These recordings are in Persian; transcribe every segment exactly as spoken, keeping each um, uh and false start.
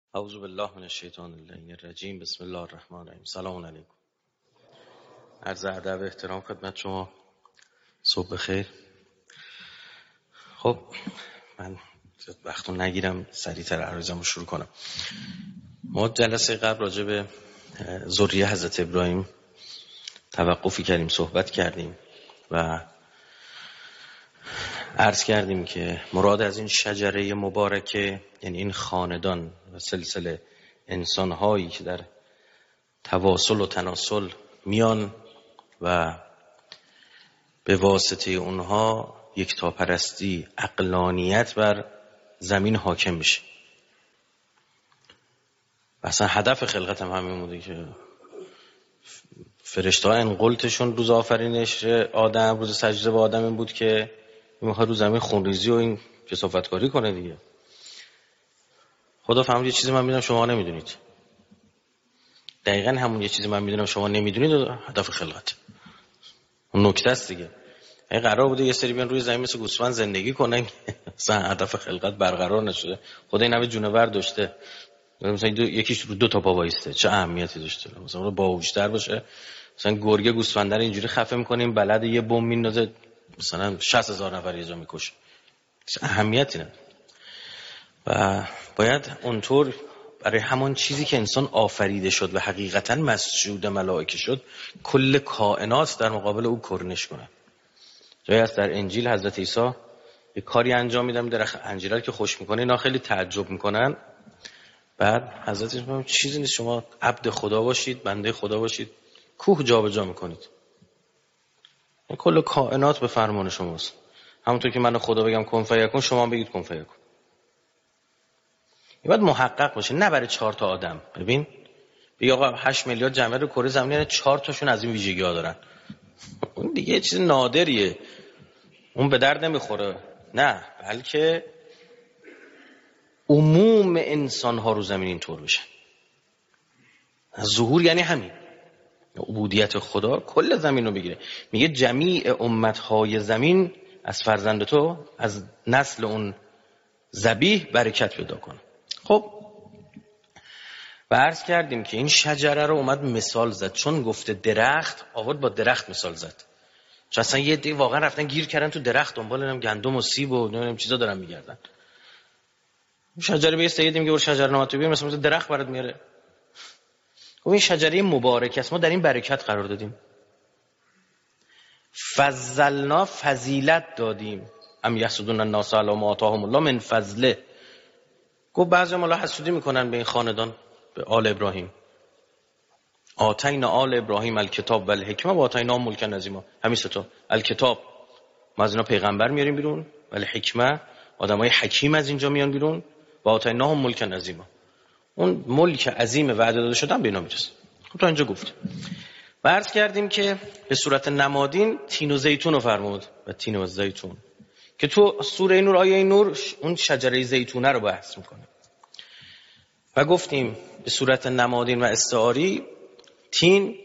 اعوذ بالله من الشیطان اللعین الرجیم. بسم الله الرحمن الرحیم. سلام علیکم. عرض ادب احترام خدمت شما. صبح بخیر. خب من وقتو نگیرم، سریعتر عرضمو شروع کنم. ما جلسه قبل راجع به ذریه حضرت ابراهیم توقفی کردیم، صحبت کردیم و عرض کردیم که مراد از این شجره مبارکه، یعنی این خاندان و سلسله انسان‌هایی که در تواصل و تناسل میان و به واسطه اونها یکتاپرستی، عقلانیت بر زمین حاکم میشه. اصلا هدف خلقت هم همین بوده که فرشته ها انقلتشون روز آفرینش آدم، روز سجده به آدم این بود که میخواد رو زمین خونریزی و این کثافتکاری کنه دیگه. خدا فهمید یه چیزی من میدونم شما نمیدونید. دقیقاً همون یه چیزی من میدونم شما نمیدونید هدف خلقت. اون نکته است دیگه. این قرار بوده یه سری بیان روی زمین مثل گوسفند زندگی کنن، مثلا هدف خلقت برقرار نشده. خدا این همه جونور داشته، مثلا دو، یکیش رو دو تا پا وایسته، چه اهمیتی داشته؟ مثلا باهوش‌تر باشه، مثلا گرگه گوسفند رو اینجوری خفه می‌کنیم بلد یه بمب میندازه مثلا شصت هزار نفر یه جا میکشه، اهمیتی نداره. و باید اونطور برای همون چیزی که انسان آفریده شد و حقیقتاً مسجود ملائکه شد، کل کائنات در مقابل او کرنش کنه. جایی هست در انجیل حضرت عیسی یه کاری انجام میدم، درخت انجیر که خوش میکنه، اینا خیلی تعجب میکنن. بعد حضرت عیسی میگه چیزی نیست، شما عبد خدا باشید، بنده خدا باشید، کوه جابجا میکنید. کل کائنات به فرمان شماست. همونطور که من خدا بگم کن فیکون، شما هم بگید کن فیکون. این باید محقق باشه، نه برای چهار تا آدم. ببین بگی آقا هشت میلیارد جمعیت رو کره زمین، یعنی چهار تاشون از این ویژگی‌ها دارن. اون دیگه یه چیز نادریه، اون به درد نمیخوره. نه، بلکه عموم انسان ها رو زمین اینطور بشن. ظهور یعنی همین عبودیت خدا کل زمین رو بگیره. میگه جمیع امت های زمین از فرزند تو، از نسل اون ذبیح برکت پیدا کنه. خب و عرض کردیم که این شجره رو اومد مثال زد، چون گفته درخت آورد با درخت مثال زد. چون اصلا یه دی واقعا رفتن گیر کردن تو درخت، دنبال نم گندم و سیب و نمیدونم چیزا دارن میگردن. شجره به استیدیم که ور شجره نامتو بیار، مثلا درخت برات میاره. خب این شجره مبارک است، ما در این برکت قرار دادیم. فضلنا، فضیلت دادیم. ام یحسدون الناس علی ما آتاهم الله من فضله. گفت بعضی مولا حسودی میکنن به این خاندان، به آل ابراهیم. آتینا آل ابراهیم الکتاب و الحکمه و آتینا ملک عظیما. همین سه تا. الکتاب ما از اینا پیغمبر میاریم بیرون، ولی حکمه آدمای حکیم از اینجا میان بیرون، و آتینا هم ملک عظیما. اون ملک عظیم وعده داده شدن به اینا میرسه. خب تا اینجا گفت. و عرض کردیم که به صورت نمادین تین و زیتون رو فرمود و تین و زیتون که تو سوره نور آیه نور اون شجره زیتونه رو بحث میکنه. و گفتیم به صورت نمادین و استعاری تین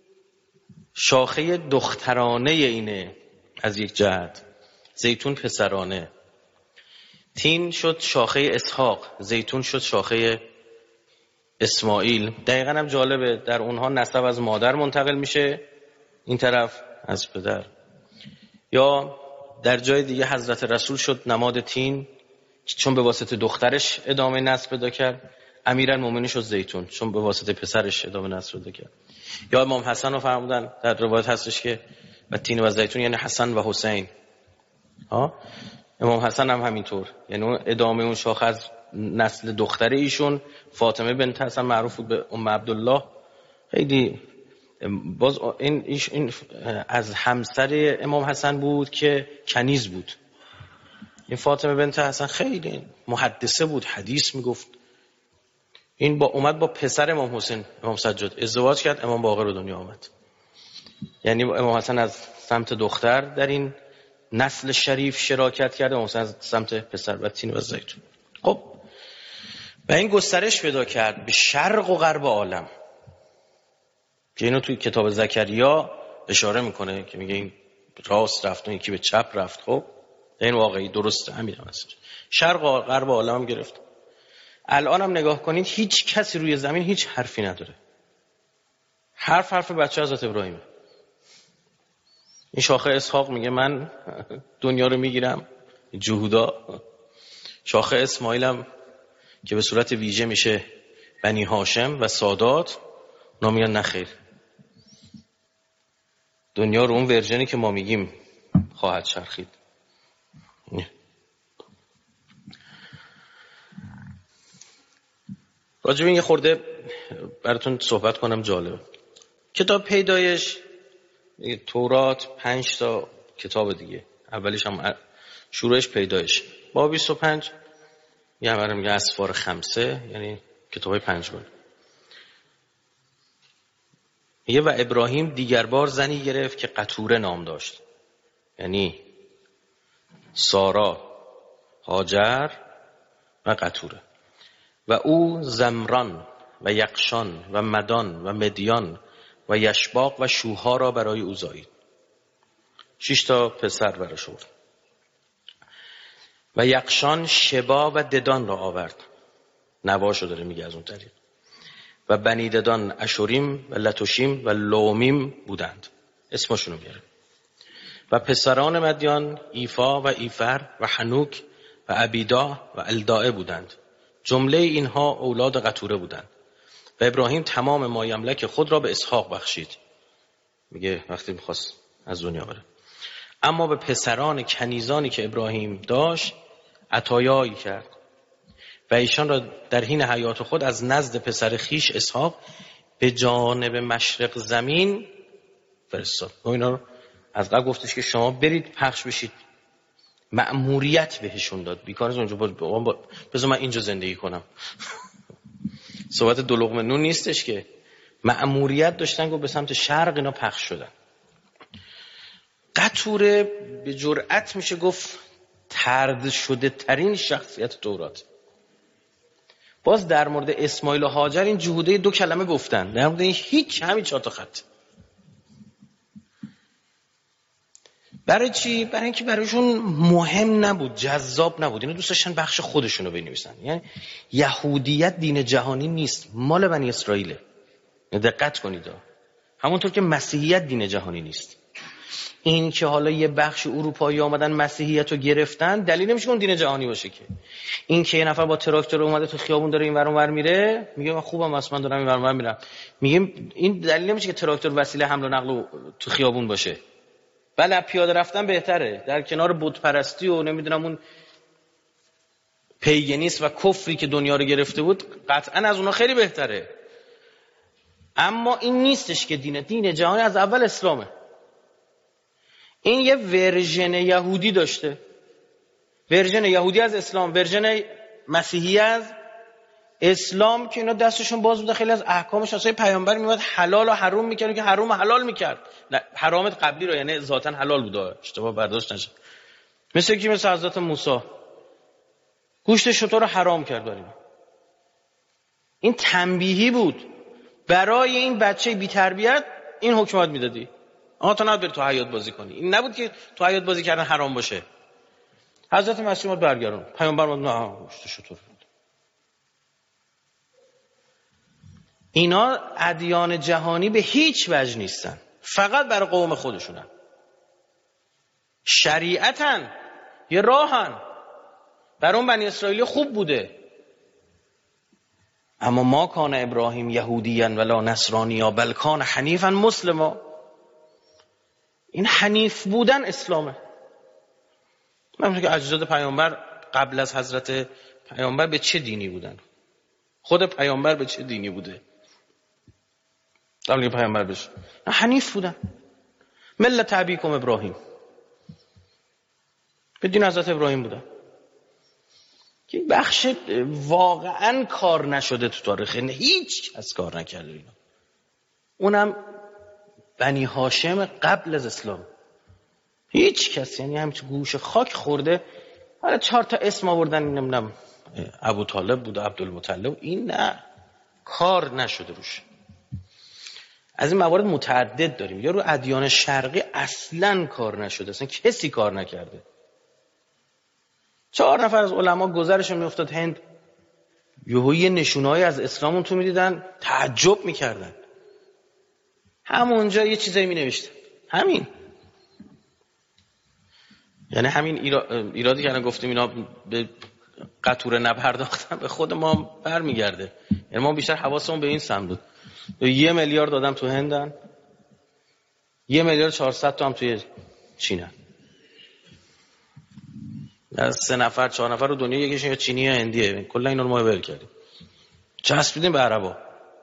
شاخه دخترانه اینه از یک جهت، زیتون پسرانه. تین شد شاخه اسحاق، زیتون شد شاخه اسماعیل. دقیقاً هم جالبه در اونها نسب از مادر منتقل میشه، این طرف از پدر. یا در جای دیگه حضرت رسول شد نماد تین، چون به واسطه دخترش ادامه نسب پیدا کرد. امیرالمومنین شد زیتون، چون به واسطه پسرش ادامه نسب پیدا کرد. یا امام حسن رو فرمودن، در روایت هستش که و تین و زیتون یعنی حسن و حسین. ها امام حسن هم همینطور، یعنی اون ادامه اون شاخه از نسل دختر ایشون فاطمه بنت حسن معروف بود به ام عبدالله. خیلی باز این ایش این از همسر امام حسن بود که کنیز بود. این فاطمه بنت حسن خیلی محدثه بود، حدیث میگفت. این با اومد با پسر امام حسین، امام سجاد ازدواج کرد، امام باقر به دنیا آمد. یعنی امام حسن از سمت دختر در این نسل شریف شراکت کرده، امام حسن از سمت پسر و تین و زیتون. خب و این گسترش پیدا کرد به شرق و غرب عالم که اینو توی کتاب زکریا اشاره میکنه که میگه این راست رفت و این که به چپ رفت. خب این واقعی درسته، همین هم هست. شرق و غرب عالم گرفت. الان هم نگاه کنید هیچ کسی روی زمین هیچ حرفی نداره. حرف حرف بچه حضرت ابراهیمه. این شاخه اسحاق میگه من دنیا رو میگیرم، جهودا. شاخه اسماعیل هم که به صورت ویژه میشه بنی هاشم و سادات، اونا میگن نخیر، دنیا رو اون ورژنی که ما میگیم خواهد چرخید. راجع به این یه خورده براتون صحبت کنم جالب. کتاب پیدایش، تورات، پنج تا کتاب دیگه، اولیش هم شروعش پیدایش، با بیست و پنج یه همه میگه اسفار خمسه، یعنی کتاب های پنجگانه. یه و ابراهیم دیگر بار زنی گرفت که قطوره نام داشت، یعنی سارا، هاجر و قطوره، و او زمران و یقشان و مدان و مدیان و یشباق و شوها را برای او زایید. شش تا پسر براش آورد. و یقشان شبا و ددان را آورد، نواشو داره میگه از اون طریق. و بنی ددان اشوریم و لتوشیم و لومیم بودند، اسمشونو میاره. و پسران مدیان ایفا و ایفر و حنوک و عبیدا و الداعه بودند، جمله اینها اولاد قطوره بودند. و ابراهیم تمام مایملک خود را به اسحاق بخشید، میگه وقتی میخواست از دنیا بره. اما به پسران کنیزانی که ابراهیم داشت عطایایی کرد و ایشان را در حین حیات خود از نزد پسر خیش اسحاق به جانب مشرق زمین فرستاد. و اینا رو از قبل گفتش که شما برید پخش بشید، مأموریت بهشون داد. بیکارش اونجا با بذار من اینجا زندگی کنم. صحبت دو لقمه نون نیستش که، مأموریت داشتن که به سمت شرق اینا پخش شدن. قطوره به جرأت میشه گفت طرد شده ترین شخصیت تورات. باز در مورد اسماعیل و هاجر این جهوده دو کلمه گفتن، در مورد این هیچ، همین چهار تا خط. برای چی؟ برای اینکه برایشون مهم نبود، جذاب نبود. اینا دوست داشتن بخش خودشونو بنویسن. یعنی یهودیت دین جهانی نیست، مال بنی اسرائیله. دقت کنید، همونطور که مسیحیت دین جهانی نیست. این که حالا یه بخش اروپایی آمدن مسیحیت رو گرفتن دلیل نمیشه اون دین جهانی باشه که. این که یه نفر با تراکتور اومده تو خیابون داره این ور اون ور میره، میگه من خوبم اصلا دارم این ور اون ور میرم، میگیم این دلیل نمیشه که تراکتور وسیله حمل و نقل تو خیابون باشه. بله پیاده رفتن بهتره، در کنار بت پرستی و نمیدونم اون پیگنیست و کفری که دنیا رو گرفته بود قطعا از اونها خیلی بهتره. اما این نیستش که دینه دین جهانی از اول اسلامه. این یه ورژن یهودی داشته، ورژن یهودی از اسلام، ورژن مسیحی از اسلام، که اینا دستشون باز بوده. خیلی از احکامش اصلا پیامبر میومد حلال و حرام میکرد که حرام و حلال میکرد، حرامت قبلی رو یعنی ذاتاً حلال بوده، اشتباه برداشت نشه. مثل کی؟ مثل حضرت موسی گوشت شتر رو حرام کرد برای ما. این تنبیهی بود برای این بچه بی تربیت، این حکمات میدادی آها تو نباید بری تو حیات بازی کنی. این نبود که تو حیات بازی کردن حرام باشه. حضرت مسیح اومد برگردون، پیامبر اومد نه گوشت شتر. اینا ادیان جهانی به هیچ وجه نیستن، فقط برای قوم خودشونن. شریعتن، یه راهن، برای اون بنی اسرائیلی خوب بوده. اما ما کان ابراهیم یهودیاً ولا نصرانیا بل کان حنیفاً مسلما. این حنیف بودن اسلامه. من که اجداد پیامبر قبل از حضرت پیامبر به چه دینی بودن؟ خود پیامبر به چه دینی بوده؟ قبل از پیامبر بشه حنیف بودن. ملت ابیکم ابراهیم، به دین حضرت ابراهیم بودن. که بخش واقعا کار نشده تو تاریخ، هیچ کس کار نکرده اینا. اونم بنی هاشم قبل از اسلام، هیچ کس، یعنی هم تو گوش خاک خورده. حالا چهار تا اسم آوردن، نمیدونم ابو طالب بود، عبدالمطلب، این نه، کار نشده روش. از این موارد متعدد داریم. یا رو ادیان شرقی اصلاً کار نشده، اصلا کسی کار نکرده. چهار نفر از علما گذرشون میافتاد هند، یهو یه نشونهایی از اسلام تو میدیدن، تعجب میکردن. همونجا یه چیزایی مینوشتن. همین یعنی همین ایرادی که الان گفتیم اینا به قطوره نپرداختن به خود ما برمیگرده. یعنی ما بیشتر حواسمون به این سمت بود. یه میلیارد آدم تو هندن، یه میلیارد چهارصد تا هم توی چینن. از سه نفر چهار نفر رو دنیا یکیشون یا چینی یا هندیه. کلا اینا رو ما ول کردیم، چسبیدیم به عربا.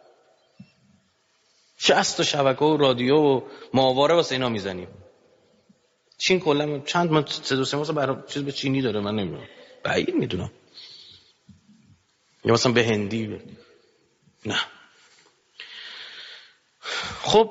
شصت تا شبکه و رادیو و ماهواره واسه اینا میزنیم. چین کلا چند ما سه دو سه ماه برای چیز به چینی داره، من نمیدونم، بعید میدونم، یا مثلا به هندی به... نه. خب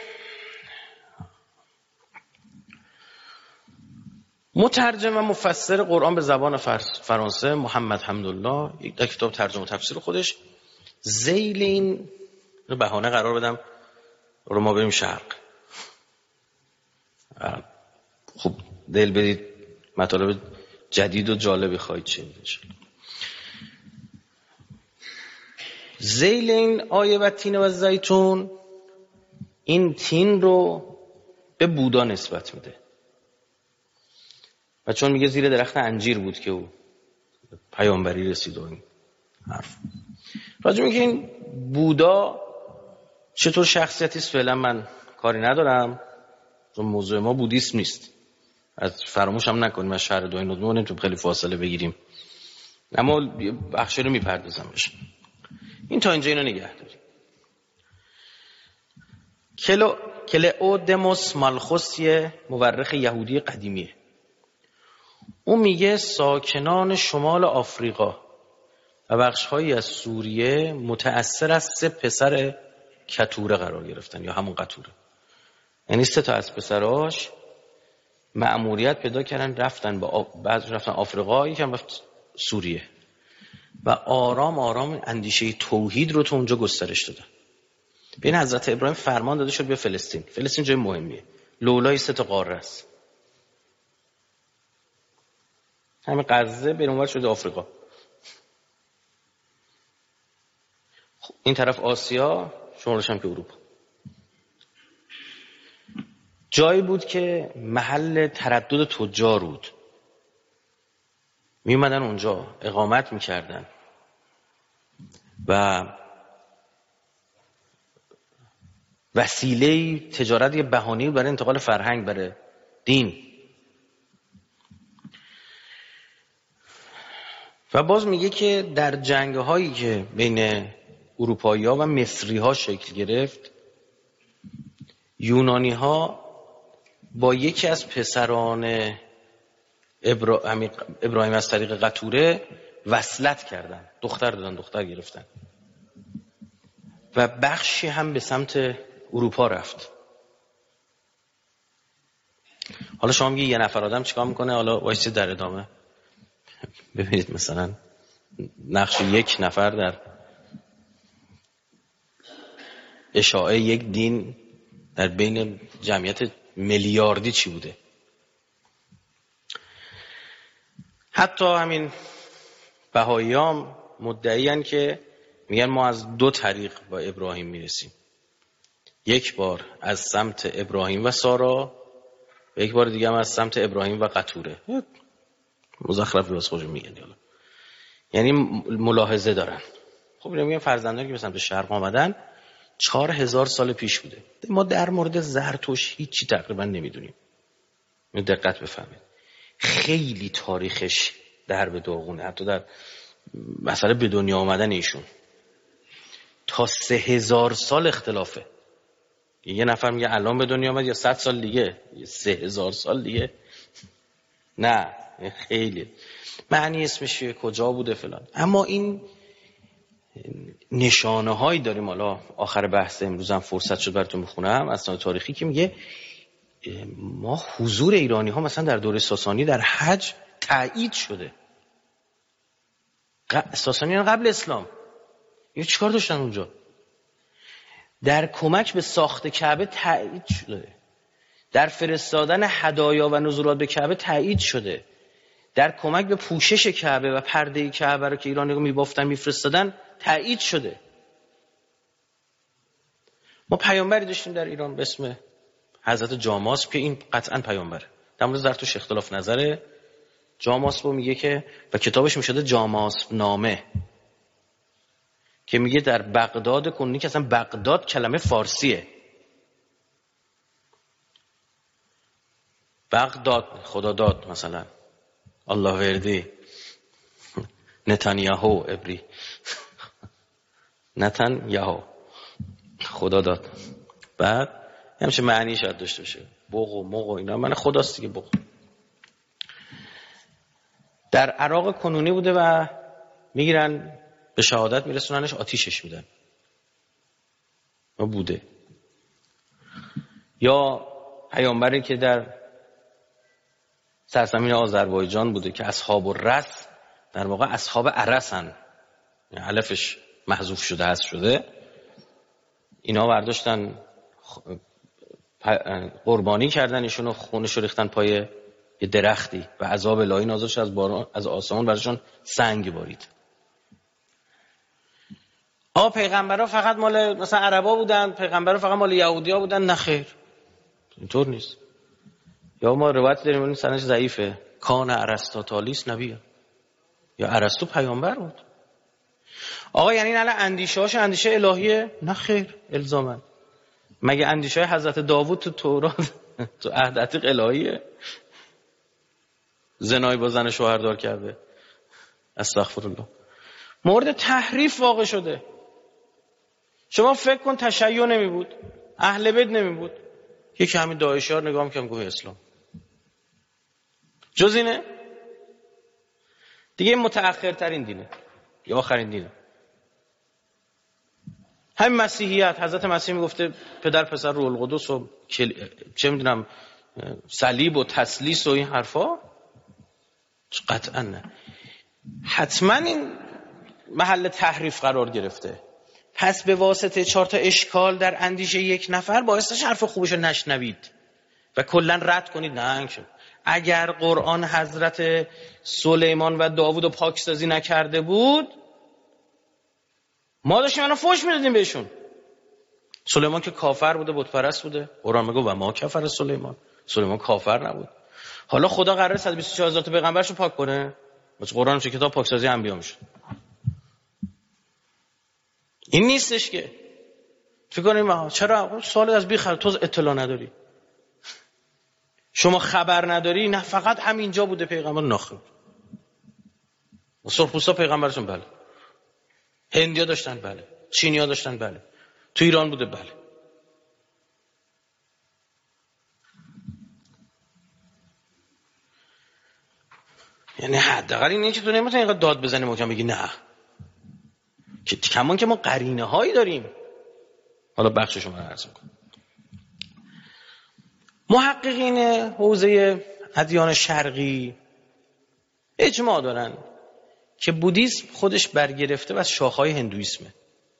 مترجم و مفسر قرآن به زبان فرانسه محمد حمدالله یک در کتاب ترجمه و تفسیر خودش ذیل این بهانه قرار بدم رو ما بریم شرق. خب دل بدید مطالب جدید و جالبی خواهید شنید. ذیل این آیه و تین و زیتون، این تین رو به بودا نسبت میده و چون میگه زیر درخت انجیر بود که او پیامبری رسید و این حرف راجع میگه این بودا چطور شخصیتی است فعلا من کاری ندارم، چون موضوع ما بودیسم نیست. از فراموش هم نکنیم از شهر دوی ندمون نمیتونیم خیلی فاصله بگیریم، اما بخشی رو میپردازم بشه. این تا اینجا اینو نگه داریم. کلو کلئودموس مالخوس یه مورخ یهودی قدیمیه. اون میگه ساکنان شمال آفریقا و بخش‌هایی از سوریه متأثر از سه پسر کتوره قرار گرفتن، یا همون قطوره. یعنی سه تا از پسراش مأموریت پیدا کردن رفتن با بعض رفتن آفریقا، یکم رفت سوریه و آرام آرام اندیشه توحید رو تو اونجا گسترش دادن. بین حضرت ابراهیم فرمان داده شد بیا فلسطین. فلسطین جای مهمیه، لولای سه تا قاره است. همین غزه بین اونور شده آفریقا، این طرف آسیا، شمالش هم که اروپا. جایی بود که محل تردد تجار بود، می اومدن اونجا اقامت میکردن و وسیله تجارت یه بهانه‌ای برای انتقال فرهنگ، برای دین. و باز میگه که در جنگ‌هایی که بین اروپایی‌ها و مصری‌ها شکل گرفت، یونانی‌ها با یکی از پسران ابراهیم از طریق قطوره وصلت کردن، دختر دادن، دختر گرفتن و بخشی هم به سمت اروپا رفت. حالا شما میگی یه نفر آدم چیکار میکنه؟ حالا وایسید در ادامه ببینید مثلا نقش یک نفر در اشاعه یک دین در بین جمعیت میلیاردی چی بوده. حتی همین بهائیان مدعیان که میگن ما از دو طریق با ابراهیم میرسیم، یک بار از سمت ابراهیم و سارا و یک بار دیگه هم از سمت ابراهیم و قطوره. مزخرف راست خودشون میگن، یعنی ملاحظه دارن. خب اینا میگن فرزندانی که به سمت شرق آمدن چهار هزار سال پیش بوده. ما در مورد زرتشت هیچی تقریبا نمیدونیم. دقت بفهمید، خیلی تاریخش در به داغونه. حتی در مسئله به دنیا آمدن ایشون تا سه هزار سال اختلافه. یه نفر میگه الان به دنیا آمد یا صد سال دیگه، سه هزار سال دیگه. نه خیلی معنی اسمش کجا بوده فلان. اما این نشانه هایی داریم. حالا آخر بحث امروز هم فرصت شد براتون بخونم اسناد تاریخی که میگه ما حضور ایرانی ها مثلا در دوره ساسانی در حج تایید شده. ساسانیان قبل اسلام یه چیکار داشتن اونجا؟ در کمک به ساخت کعبه تایید شده، در فرستادن هدایا و نذورات به کعبه تایید شده، در کمک به پوشش کعبه و پرده کعبه رو که ایرانی‌ها می‌بافتن می‌فرستادن تایید شده. ما پیامبری داشتیم در ایران به اسم حضرت جاماسب که این قطعاً پیامبره. در مورد زرتشت اختلاف نظره. جاماسب میگه که و کتابش میشده جاماسب نامه که میگه در بغداد کنونی که اصلا بغداد کلمه فارسیه. بغداد خدا داد مثلا الله وردی نتانیاهو ابری نتانیاهو خدا داد. بعد همچه معنی شاید داشته باشه بوق و موق و اینا، من خداست دیگه بوق. در عراق کنونی بوده و میگیرن به شهادت میرسوننش، آتیشش میدن و بوده. یا پیامبری که در سرزمین آذربایجان بوده که اصحاب الرس در واقع اصحاب عرسن، یعنی علفش محذوف شده هست شده، اینا برداشتن قربانی کردن ایشونو، خونش رو ریختن پای یه درختی و عذاب الهی نازل شد از باران از آسمان براشون سنگ بارید. آ پیغمبرها فقط مال مثلا عربا بودن، پیغمبرها فقط مال یهودیا بودن؟ نه خیر، اینطور نیست. یا ما روایت داریم این سندش ضعیفه، کان ارسطاطالیس نبی، یا ارسطو پیامبر بود. آقا یعنی الان اندیشه‌هاش اندیشه الهیه؟ نه خیر الزاما. مگه اندیشه حضرت داوود تو تورات تو عهد عتیق الهیه؟ زنای با زن شوهردار کرده، استغفرالله. مورد تحریف واقع شده. شما فکر کن تشیع نمی بود، اهل بیت نمی بود، یکی همین داعشی‌ها نگاه می‌کنم گوه اسلام جز اینه دیگه، متأخرترین دینه یا آخرین دینه. همین مسیحیت، حضرت مسیح میگفته پدر پسر روح القدس و چه میدونم صلیب و تثلیث و این حرفا، قطعا نه. حتما این محل تحریف قرار گرفته. پس به واسطه چهار تا اشکال در اندیشه یک نفر باعث نشه حرف خوبشو نشنوید و کلا رد کنید. نه، اگر قرآن حضرت سلیمان و داوود رو پاکسازی نکرده بود ما داشتیم منو فوش میدادیم بهشون. سلیمان که کافر بوده، بت پرست بوده، قرآن میگه و ما کفر سلیمان، سلیمان کافر نبود. حالا خدا قراره صد و بیست و چهار هزار تا پیغمبرشو پاک کنه، مثل قرآن چه کتاب پاکسازی انبیا میشه. این نیستش که فکر کنیم چرا سوال از بی خبر تو اطلاع نداری، شما خبر نداری. نه فقط همینجا بوده پیغمبر، ناخه سرخپوستا پیغمبرشون بله، هندیا داشتن بله، چینیا داشتن بله، تو ایران بوده بله. یعنی حداقل اینه که تو نمیتونی اینقدر داد بزنی محکم بگی نه، که کمان که ما قرینه هایی داریم. حالا بخشش رو من عرض میکنم. محققین حوزه ادیان شرقی اجماع دارن که بودیسم خودش برگرفته و از شاخهای هندویسمه،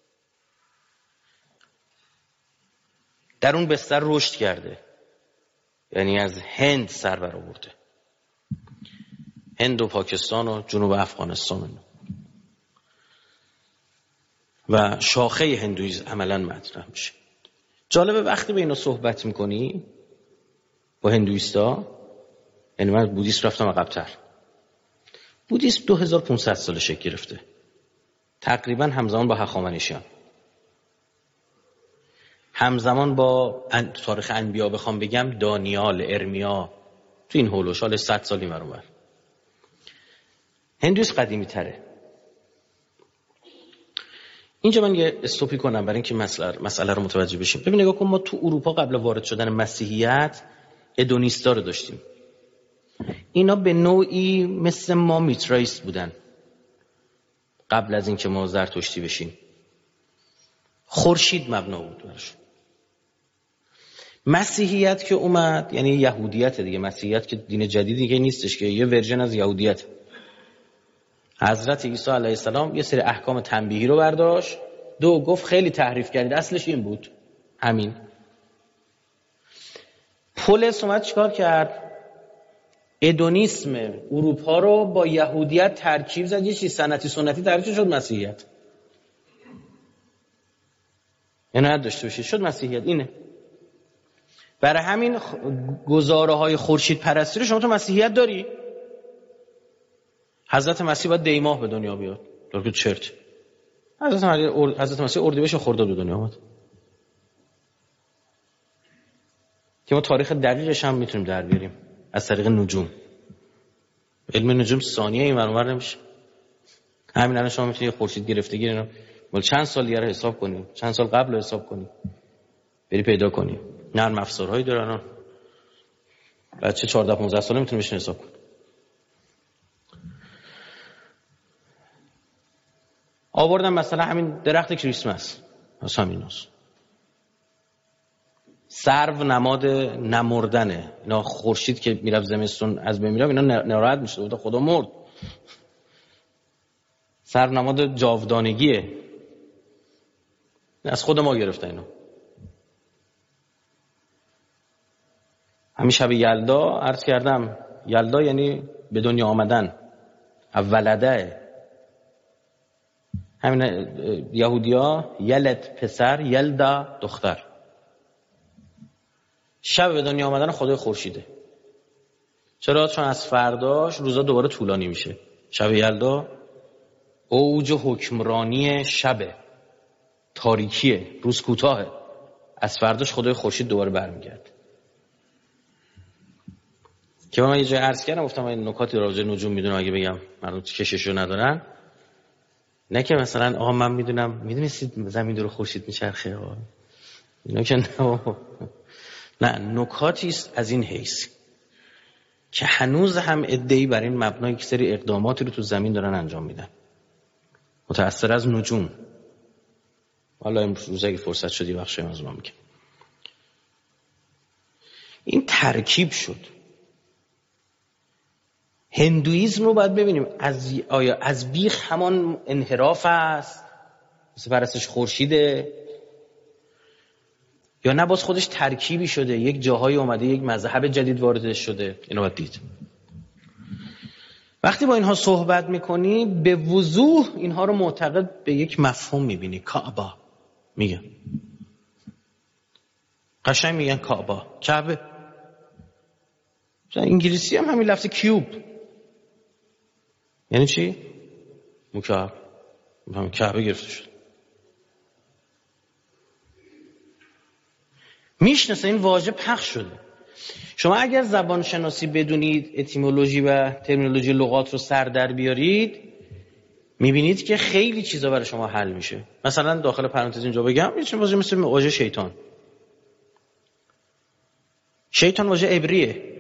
در اون بستر رشد کرده، یعنی از هند سر برآورده، هند و پاکستان و جنوب افغانستان و شاخه هندویسم عملاً مطرح میشه. جالبه وقتی به اینا صحبت میکنی با هندویستا، یعنی من بودیسم رفتم عقب‌تر، بودیسم دو هزار و پانصد سال شکل گرفته، تقریبا همزمان با هخامنشیان، همزمان با تاریخ انبیا بخوام بگم دانیال، ارمیا، تو این هولوش حال صد سالی مرور. هندویسم قدیمی تره. اینجا من یه استوپی کنم برای اینکه مسئله مسئله رو متوجه بشیم. ببین نگاه کن، ما تو اروپا قبل وارد شدن مسیحیت ادونیستا رو داشتیم. اینا به نوعی مثل ما میترائیست بودن قبل از اینکه ما زرتشتی بشیم. خورشید مبنا بود برش. مسیحیت که اومد، یعنی یهودیت دیگه، مسیحیت که دین جدیدی دیگه نیستش، که یه ورژن از یهودیت. حضرت عیسی علیه السلام یه سری احکام تنبیهی رو برداشت، دو گفت خیلی تحریف کردید، اصلش این بود همین. پولس اومد چیکار کرد؟ ادونیسم اروپا رو با یهودیت ترکیب زد، یه چیز سنتی سنتی ترکیب شد مسیحیت. عنایت داشته باشید، شد مسیحیت. اینه برای همین گزاره های خورشید پرستی رو شما تو مسیحیت داری. حضرت مسیح باید دیماه به دنیا بیاد، درگه چرت. حضرت مسیح حضرت مسیح اردیبهشت خرداد به دنیا آمد که ما تاریخ دقیقش هم میتونیم در بیاریم از طریق نجوم. علم نجوم ثانیه این ورانور نمیشه. همین الان شما میتونید خورشید گرفتگی اینا مال چند سال دیگه رو حساب کنی، چند سال قبل رو حساب کنی، بری پیدا کنی. نرم افزارهایی دارن، بچه چهارده پانزده ساله میتونه بشین حساب کنه. آوردم مثلا همین درخت کریسمس، مثلا همیناست. سرو نماد نمردنه. اینا خورشید که میرفت زمستون از بین میرفت اینا ناراحت میشد، گفت خدا مرد. سرو نماد جاودانگیه. از خود ما گرفتن اینو. همین شب یلدا عرض کردم، یلدا یعنی به دنیا آمدن، اولده. همین یهودیا یلد پسر، یلدا دختر. شب به دنیا آمدن خدای خورشیده. چرا؟ چون از فرداش روزا دوباره طولانی میشه. شب یلدا اوج حکمرانی شبه، تاریکیه، روز کوتاهه. از فرداش خدای خورشید دوباره برمیگرده. که من یه جای عرض کردم، گفتم این نکاتی راجع نجوم میدونم، اگه بگم مردم کششو ندارن. نه که مثلا آقا من میدونم، میدونستید زمین دور خورشید میچرخه؟ اینا که نه. نه، نکاتی است از این حیث که هنوز هم ادعی بر این مبنا یک سری اقداماتی رو تو زمین دارن انجام میدن، متأثر از نجوم. حالا امروز اگه فرصت شد یه بخشی از ما میگم. این ترکیب شد. هندویزم رو باید ببینیم از آیا از بیخ همان انحراف است مثل پرستش خورشیده، یا نه باز خودش ترکیبی شده، یک جاهای اومده یک مذهب جدید وارد شده. اینو باید دید. وقتی با اینها صحبت میکنی به وضوح اینها رو معتقد به یک مفهوم میبینی. کعبه میگن، قشنگ میگن کعبه، کعبه. انگلیسی هم همین لفظ کیوب یعنی چی؟ مکعب. همین کعبه گرفته شد. میشناسه این واژه پخش شده. شما اگر زبان شناسی بدونید، اتیمولوژی و ترمینولوژی لغات رو سر در بیارید، میبینید که خیلی چیزا برای شما حل میشه. مثلا داخل پرانتز اینجا بگم، یه واژه مثل واژه شیطان. شیطان واژه عبریه،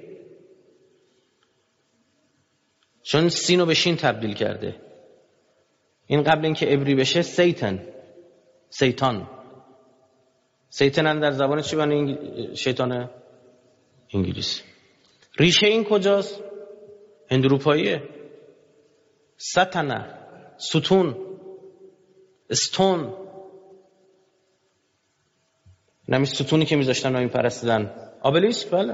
چون سینو به شین تبدیل کرده. این قبل اینکه عبری بشه سیتن، سیطان. سیطان در زبان چی بنی؟ شیطانه انگلیسی. ریشه این کجاست؟ هندوروپاییه. ستنه، ستون، استون. نمی ستونی که میذاشتن و این پرستیدن. آبلیسک. بله.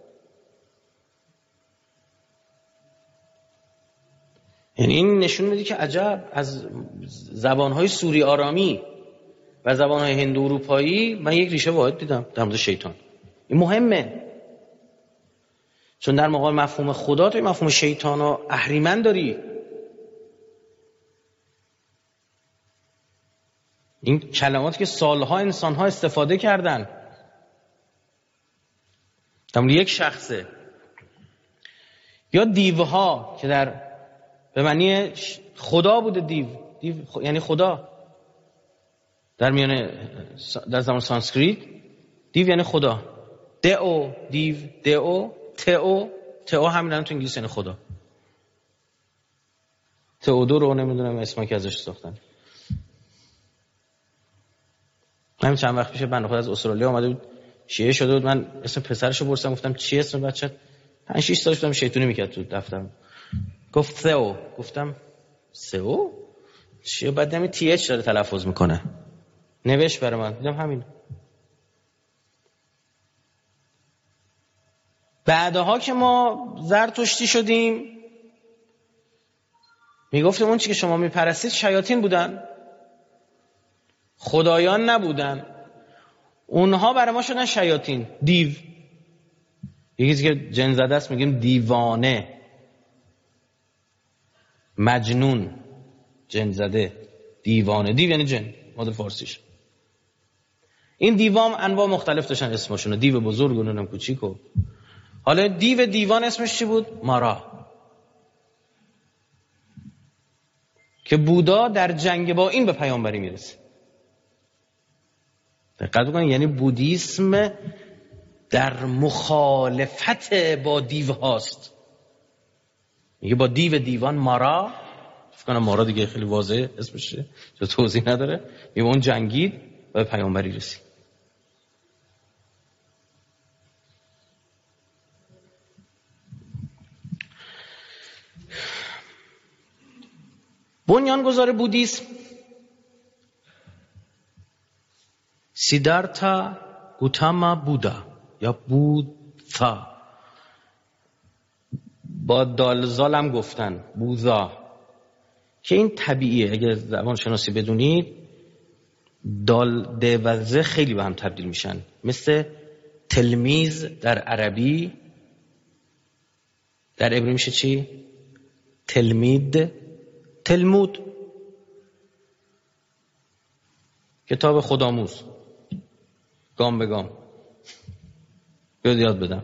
یعنی این نشون میده که عجب از زبانهای سوری آرامی و زبانهای هندو اروپایی من یک ریشه واحد دیدم در مورد شیطان. این مهمه، چون در مقابل مفهوم خدا توی مفهوم شیطان و اهریمن داری. این کلماتی که سالها انسانها استفاده کردن در مورد یک شخصه. یا دیوها که در به معنی خدا بوده. دیو, دیو خ... یعنی خدا. در میان در زمان سانسکریت دیو یعنی خدا. دئو، دیو، دئو، تئو، تئو همین الان تو انگلیسی یعنی خدا. تئودور رو نمیدونم اسمی که ازش ساختن. همین چند وقت پیش بنده خدا از استرالیا اومده بود، شیعه شده بود. من اسم پسرشو پرسیدم، گفتم چی اسم بچت؟ پنج شش سالش بودم، شیطونی میکرد تو دفترم. گفت ثئو. گفتم ثئو چیه؟ بعد نمی تی اچ داره تلفظ میکنه. نوشت برای من، دیدم همین. بعدها که ما زرتشتی شدیم میگفتیم اون چی که شما میپرستید شیاطین بودن، خدایان نبودن. اونها برای ما شدن شیاطین، دیو. یکی که جن زده است میگیم دیوانه، مجنون، جن زده، دیوانه. دیو یعنی جن، ماده فارسیش. این دیوام انواع مختلف داشتن اسمشون، دیو بزرگ و نونم کوچیکو. حالا دیو دیوان اسمش چی بود؟ مارا. که بودا در جنگ با این به پیامبری میرسه. دقت بکنید، یعنی بودیسم در مخالفت با دیو هاست. میگه با دیو دیوان مارا، فکر کنم مارا دیگه خیلی واضحه اسمشه، جو توضیح نداره. میگه اون جنگید و به پیامبری رسید. بنیانگذار بودیسم سیدارتا گوتاما بودا یا بودا، با دالزال هم گفتن بودا، که این طبیعیه. اگر زبان شناسی بدونید دال ده و ز خیلی به هم تبدیل میشن، مثل تلمیذ در عربی، در عبری میشه چی؟ تلمید، تلمود، کتاب خودآموز، گام به گام. بیاد یاد بدم.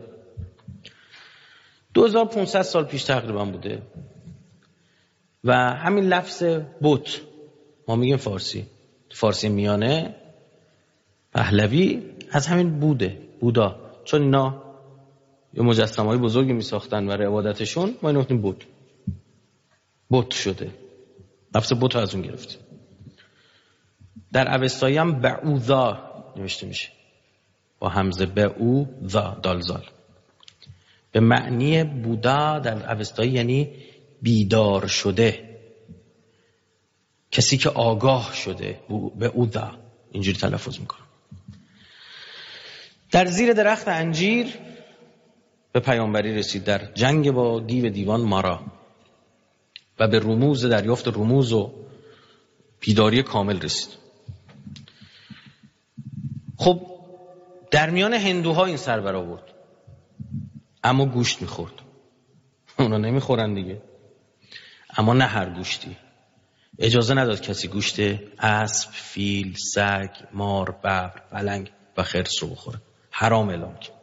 دو هزار و پانصد سال پیش تقریبا بوده و همین لفظ بت، ما میگیم فارسی، فارسی میانه پهلوی، از همین بوده، بودا. چون اینا یه مجسمه‌های بزرگی میساختن برای عبادتشون، ما اینو گفتیم بت. بت شده، لفظ بت از اون گرفته. در اوستایی هم بعوذا نوشته میشه با همزه، بعوذا دالزال، به معنی بودا در اوستایی یعنی بیدار شده، کسی که آگاه شده، بعوذا اینجوری تلفظ میکنم. در زیر درخت انجیر به پیامبری رسید، در جنگ با دیو دیوان مارا، و به رموز، دریافت رموز و بیداری کامل رسید. خب در میان هندوها این سر برآورد، اما گوشت میخورد. اونا نمیخورن دیگه، اما نه هر گوشتی. اجازه نداد کسی گوشت اسب، فیل، سگ، مار، ببر، پلنگ و خرس رو بخوره. حرام اعلام کرد.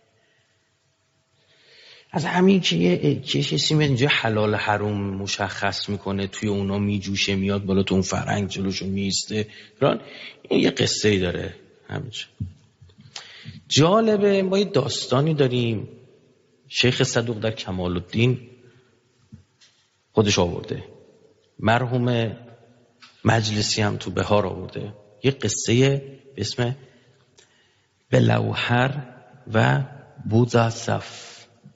از همین که یه کشیسی میاد اینجا حلال حرام مشخص میکنه، توی اونا میجوشه، میاد بالا، تو اون فرنگ جلوشو میسته. این یه قصه ای داره. همینجا جالبه، ما یه داستانی داریم شیخ صدوق در کمال الدین خودش آورده، مرحوم مجلسی هم تو بهار آورده، یه قصه به اسم بلوهر و بوزاصف.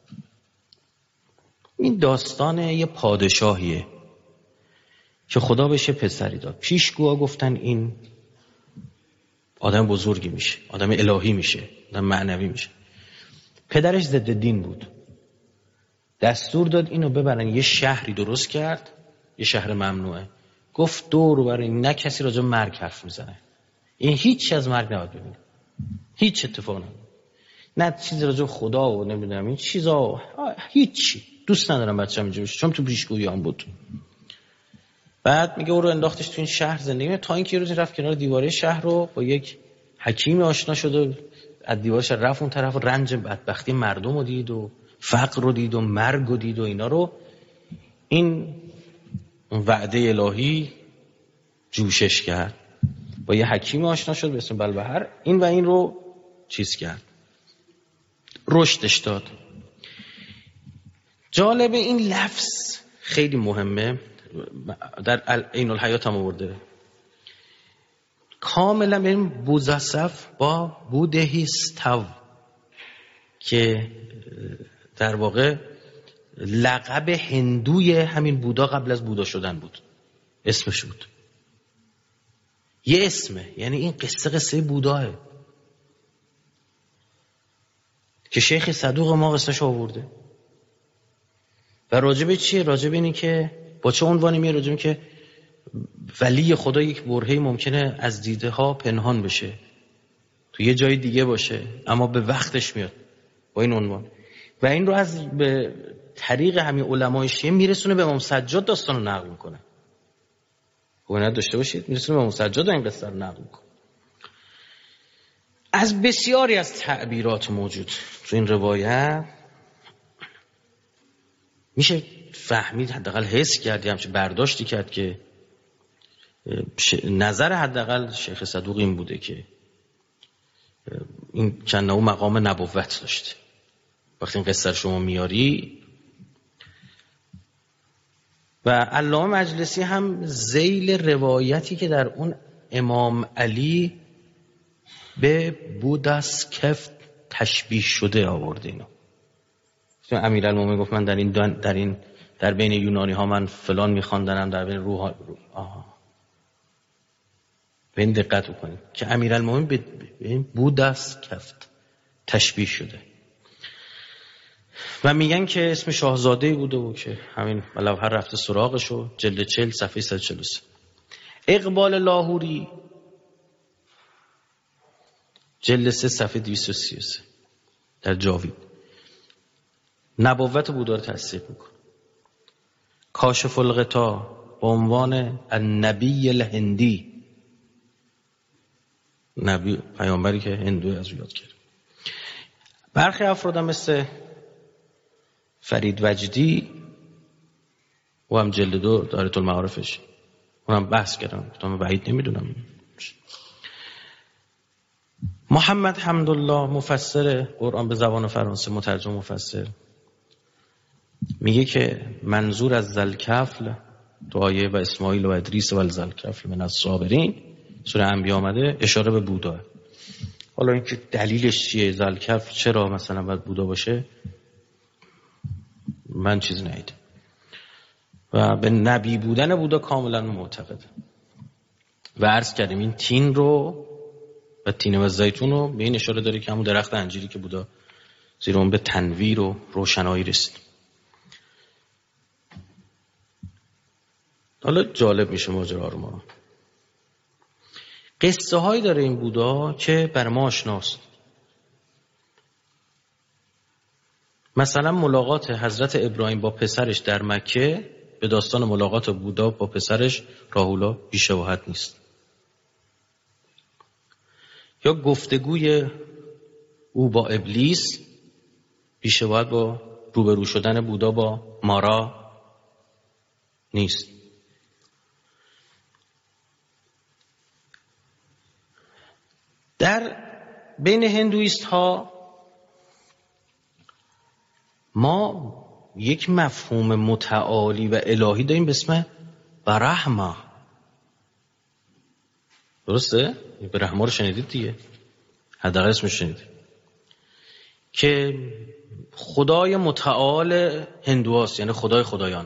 این داستان یه پادشاهیه که خدا بهش پسری داد. پیشگوها گفتن این آدم بزرگی میشه، آدم الهی میشه، آدم معنوی میشه. پدرش ضد دین بود، دستور داد اینو ببرن یه شهری درست کرد، یه شهر ممنوعه. گفت دور و برای نه کسی راجع به مرگ حرف میزنه، این هیچ از مرگ نباید ببینه، هیچ اتفاق نمیفته، نه چیزی راجع به خدا و نمیدونم این چیزا، هیچی. دوست ندارم بچه‌م اینجا بشه، چون تو پیشگوییام بود. بعد میگه او رو انداختش تو این شهر زندگی می‌کنه، تا اینکه یه روز رفت کنار دیواره شهر رو با یک حکیمی آشنا شد و از دیوارش رفت اون طرف، رنج بدبختی مردم رو دید و فقر رو دید و مرگ رو دید و اینا رو. این وعده الهی جوشش کرد، با یه حکیمی آشنا شد به اسم بلبهر، این و این رو چیز کرد، رشدش داد. جالبه این لفظ خیلی مهمه، در عین الحیات هم آورده کاملا. بریم بوزاصف با بودهیستو که در واقع لقب هندوی همین بودا قبل از بودا شدن بود، اسمش بود، یه اسمه، یعنی این قصه قصه بوداه. که شیخ صدوق ما قصه‌شو آورده. و راجبه چیه؟ راجبه اینه که با چه عنوانی میاد؟ راجبه که ولی خدا یک برهه‌ای ممکنه از دیده ها پنهان بشه، تو یه جای دیگه باشه، اما به وقتش میاد با این عنوان. و این رو از به طریق همین علمای شیعه میرسونه به امام سجاد داستان رو نقل میکنه. گونه داشته باشید میرسونه به امام سجاد این قصه رو نقل میکنه. از بسیاری از تعبیرات موجود تو این روایت میشه فهمید، حداقل حس کرد، همچه برداشتی کرد که نظر حداقل شیخ صدوق این بوده که این کنه او مقام نبوت داشته. وقتی این قصه شما میاری و علامه مجلسی هم ذیل روایتی که در اون امام علی به بوداسکف تشبیه شده آورده اینو. امیرالمومنین گفت من در این در این در بین یونانی ها من فلان میخواندنم، در بین روح ها آها به این دقت بکنید که امیرالمومنین به این بوداسکف تشبیه شده و میگن که اسم شاهزاده بوده و که همین لوحه رفته سراغشو. جلد چهل صفحه صد و چهل و سه. اقبال لاهوری جلد سه صفحه دویست و سی و سه در جاوید نبوت بودا رو تصدیق میکنه. کاشف الغطا با عنوان النبی الهندی، نبی پیامبری که هندو از یاد کرد. برخی افراد هم مثل فرید وجدی و هم جلد دو دایره المعارفش اونم بحث کردم، گفتم بعید نمیدونم. محمد حمدالله مفسر قرآن به زبان فرانسه، مترجم مفسر، میگه که منظور از ذوالکفل تو آیه و اسماعیل و ادریس و ذوالکفل من الصابرین سوره انبیاء آمده اشاره به بودا. حالا اینکه دلیلش چیه، ذوالکفل چرا مثلا باید بودا باشه، من چیز ندیدم و به نبی بودن بودا کاملا معتقد. و عرض کردیم این تین رو و تین و زیتون رو به این اشاره داره که همون درخت انجیری که بودا زیر اون به تنویر و روشنایی رسید. حالا جالب میشه ماجرا رو. ما قصه هایی داره این بودا که بر ما آشناست. مثلا ملاقات حضرت ابراهیم با پسرش در مکه به داستان ملاقات بودا با پسرش راهولا بی‌شباهت نیست. یا گفتگوی او با ابلیس بی‌شباهت با روبرو شدن بودا با مارا نیست. در بین هندویست ها ما یک مفهوم متعالی و الهی داریم به اسم برهما. درسته؟ برهما رو شنیدید دیگه، حداقل اسمش شنیدید، که خدای متعال هندوهاست، یعنی خدای خدایان.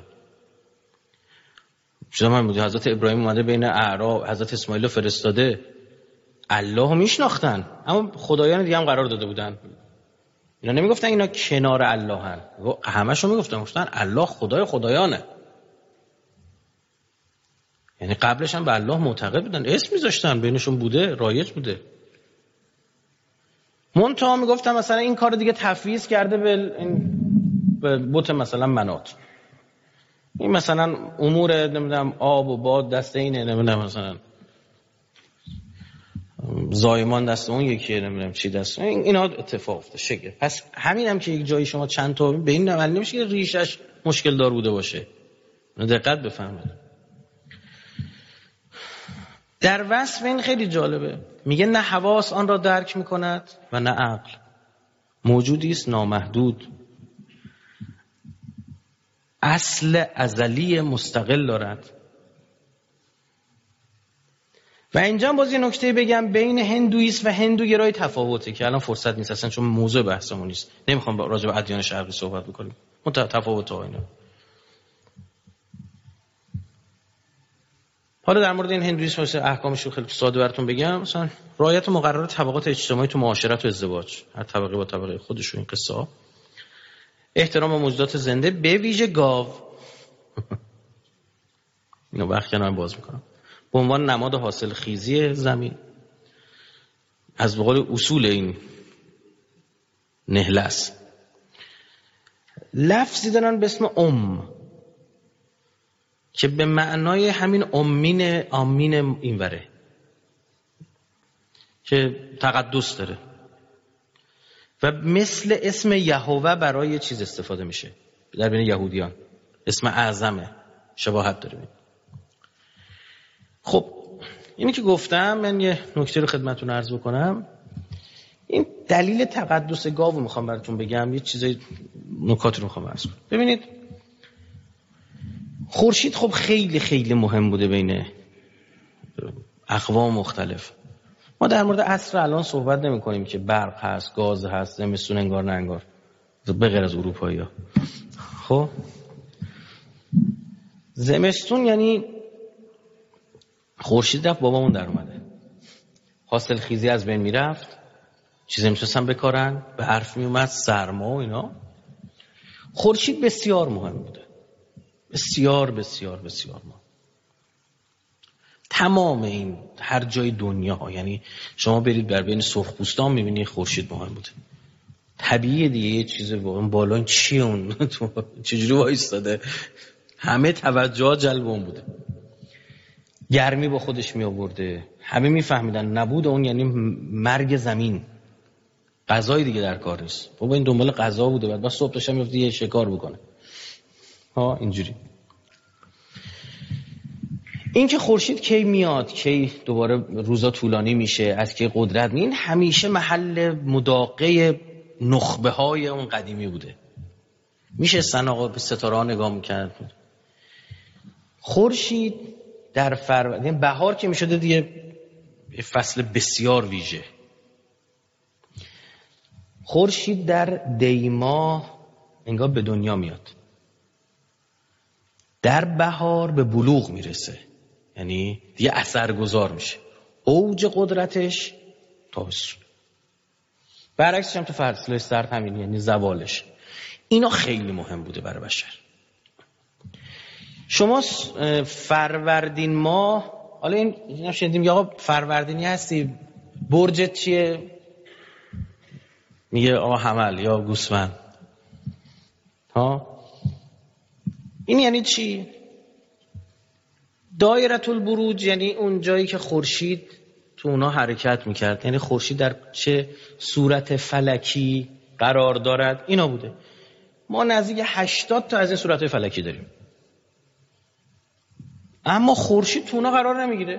چون من میگم حضرت ابراهیم اومده بین اعراب، حضرت اسماعیل رو فرستاده، الله رو میشناختن اما خدایان دیگه هم قرار داده بودن. اینا نمیگفتن اینا کنار الله هن، همشون میگفتن گفتن الله خدای خدایانه. یعنی قبلش هم به الله معتقد بودن، اسم میذاشتن، بینشون بوده، رایج بوده. منتها میگفتن مثلا این کار دیگه تفویض کرده به این به بت مثلا منات، این مثلا امور نمیدونم آب و باد دست اینه، نمیدونم مثلا زایمان دست اون یکیه، نمیدونم چی دست این، اینا اتفاق افتاد شگه. پس همین هم که یک جایی شما چند تا به این عمل نمیشه که ریشش مشکل دار بوده باشه. دقت بفرمایید. در وصف این خیلی جالبه، میگه نه حواس آن را درک میکند و نه عقل، موجودی است نامحدود، اصل ازلی مستقل دارد. و اینجا باز یه نکته بگم، بین هندویسم و هندوگرایی تفاوته که الان فرصت نیست اصلا، چون موضوع بحثمون نیست، نمیخوام راجع به ادیان شرقی صحبت بکنیم، متفاوته اینا. حالا در مورد این هندویسم مثلا احکامش رو خیلی ساده براتون بگم. مثلا رعایت مقررات طبقات اجتماعی تو معاشرت و ازدواج، هر طبقه با طبقه خودش. این قصه ها، احترام موجودات زنده به ویژه گاو اینو وقت کنار باز میکنم، به عنوان نماد حاصل خیزی زمین. از بقول اصول این نهله است. لفظی دارن به اسم ام که به معنای همین امین آمین اینوره که تقدس داره و مثل اسم یهوه برای چیز استفاده میشه در بین یهودیان. اسم اعظمه، شباهت داره. خب اینی که گفتم، من یه نکته رو خدمتتون عرض بکنم. این دلیل تقدس گاو رو میخوام براتون بگم، یه چیزای نکات رو میخوام عرض کنم. ببینید خورشید خب خیلی خیلی مهم بوده بین اقوام مختلف. ما در مورد عصر الان صحبت نمی کنیم که برق هست، گاز هست، زمستون انگار نه انگار، به غیر از اروپایی ها. خب زمستون یعنی خورشید رفت بابامون در اومده، حاصل خیزی از بین میرفت، چیزی میتونستن بکارن، به حرف میومد، سرما و اینا. خورشید بسیار مهم بوده، بسیار بسیار بسیار مهم. تمام این هر جای دنیا، یعنی شما برید در بین سرخپوستان میبینید خورشید مهم بوده. طبیعیه دیگه، یه چیز واقعا بالا این چیه اون چجوری وایستاده، همه توجه جلب اون بوده. گرمی با خودش می آورده، همه میفهمیدن نبود اون یعنی مرگ زمین. غذای دیگه در کار نیست، بابا این دنبال غذا بوده، بعد با صبح تا شب میفته یه شکار بکنه. ها اینجوری. این که خورشید کی میاد، کی دوباره روزا طولانی میشه، از کی قدرت می، این همیشه محل مداقه نخبه های اون قدیمی بوده. میشه سن آقا به ستاره ها نگاه میکرد. خورشید در فروردین بهار که میشده دیگه فصل بسیار ویژه. خورشید در دی ماه انگار به دنیا میاد، در بهار به بلوغ میرسه، یعنی دیگه اثرگذار میشه. اوج قدرتش تابستون، برعکسش هم تو فصل سرد همین، یعنی زوالش. اینا خیلی مهم بوده برای بشر. شما فروردین ماه، حالا این شنیدیم یا آقا فروردینی هستی، برجت چیه؟ میگه آقا حمل یا گوسفند. ها این یعنی چی؟ دایره البروج یعنی اون جایی که خورشید تو اونا حرکت میکرد، یعنی خورشید در چه صورت فلکی قرار دارد، اینا بوده. ما نزدیک هشتاد تا از این صورت‌های فلکی داریم، اما خورشید تو اونا قرار نمیگیره.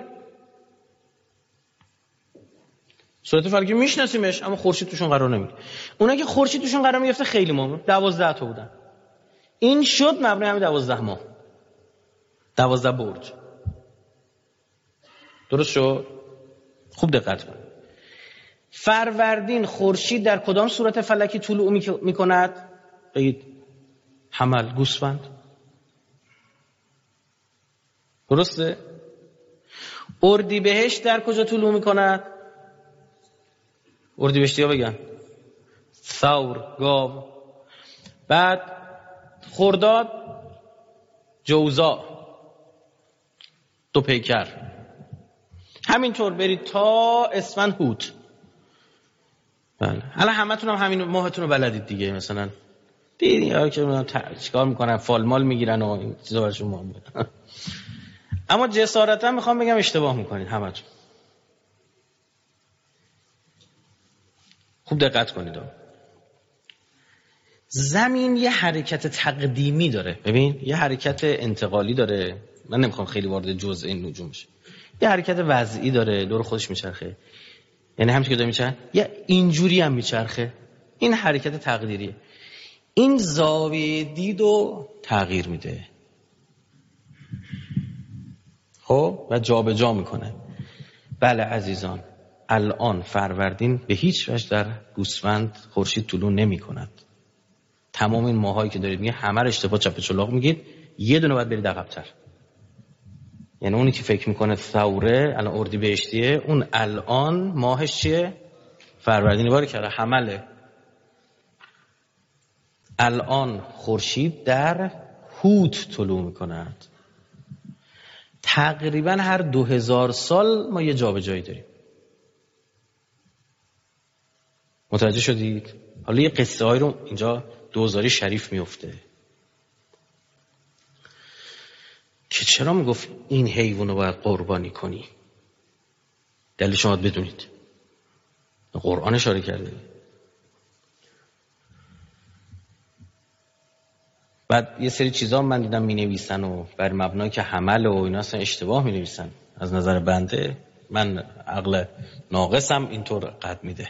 صورت فلکی میشناسیمش، اما خورشید توشون قرار نمیگیره. اونا که خورشید توشون قرار میگرفته خیلی مهمه، دوازده تا بودن. این شد مبنی همین دوازده ماه، دوازده برج. درست شد؟ خوب دقت کن. فروردین خورشید در کدام صورت فلکی طلوع میکند؟ بگید. حمل، گوسفند. درسته؟ اردیبهشت در کجا طلوع میکند؟ اردیبهشتی ها بگن. ثور، گاو. بعد خرداد جوزا، دو پیکر. همینطور برید تا اسفند هوت. بله. الان همتون هم همین ماهتون رو بلدید دیگه. مثلا دیدین یا که چیکار میکنن، فال مال میگیرن و این چیزا براشون مهم بود. اما جسارتا میخوام بگم اشتباه میکنید همتون. خوب دقت کنید. زمین یه حرکت تقدیمی داره. ببین یه حرکت انتقالی داره، من نمیخوام خیلی وارد جزء این نجوم بشم. یه حرکت وضعی داره، دور خودش میچرخه، یعنی همچین که داره میچرخه، یه اینجوری هم میچرخه. این حرکت تقدیریه. این زاویه دیدو تغییر میده، خب، و جا به جا میکنه. بله عزیزان، الان فروردین به هیچ وجه در گوسفند خورشید طلوع نمی کند. تمام این ماهایی که دارید میگه همه رو اشتباه چپ چلاق میگید، یه دونه باید برید عقب‌تر. یعنی اونی که فکر میکنه ثوره الان اردیبهشتیه، اون الان ماهش چیه؟ فروردین. باره کرده حمله. الان خورشید در هوت طلوع میکند. تقریبا هر دو هزار سال ما یه جابجایی داریم. متوجه شدید؟ حالا یه قصه های رو اینجا دوزاری شریف میفته که چرا میگفت این حیوان رو باید قربانی کنی. دلیل شما بدونید، قرآن اشاره کرده. بعد یه سری چیزا من دیدم می نویسن و بر مبنای که حمل و اینا اصلا اشتباه می نویسن. از نظر بنده، من عقل ناقصم، اینطور قد میده.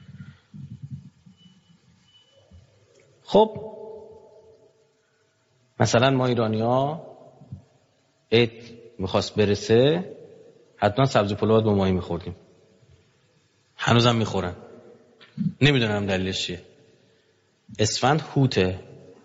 خب مثلا ما ایرانی ها عید میخواست برسه حتما سبزی پلو با ماهی میخوردیم. هنوزم میخورن. نمیدونم دلیلش چیه. اسفند هوته،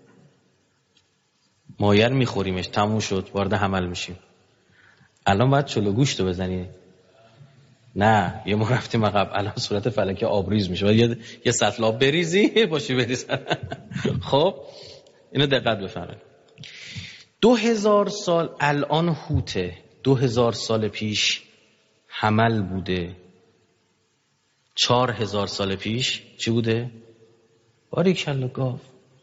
ماهی رو میخوریمش، تموم شد، وارد حمل میشیم. الان باید چلو گوشت رو بزنی. نه یه ما رفتیم عقب، الان صورت فلکه آبریز میشه، باید یه, یه سطل آب بریزی باشی بریزن. خب اینو دقت بفرمایید. دو هزار سال الان هوته، دو هزار سال پیش حمل بوده، چهار هزار سال پیش چی بوده؟ باریکلا گاو.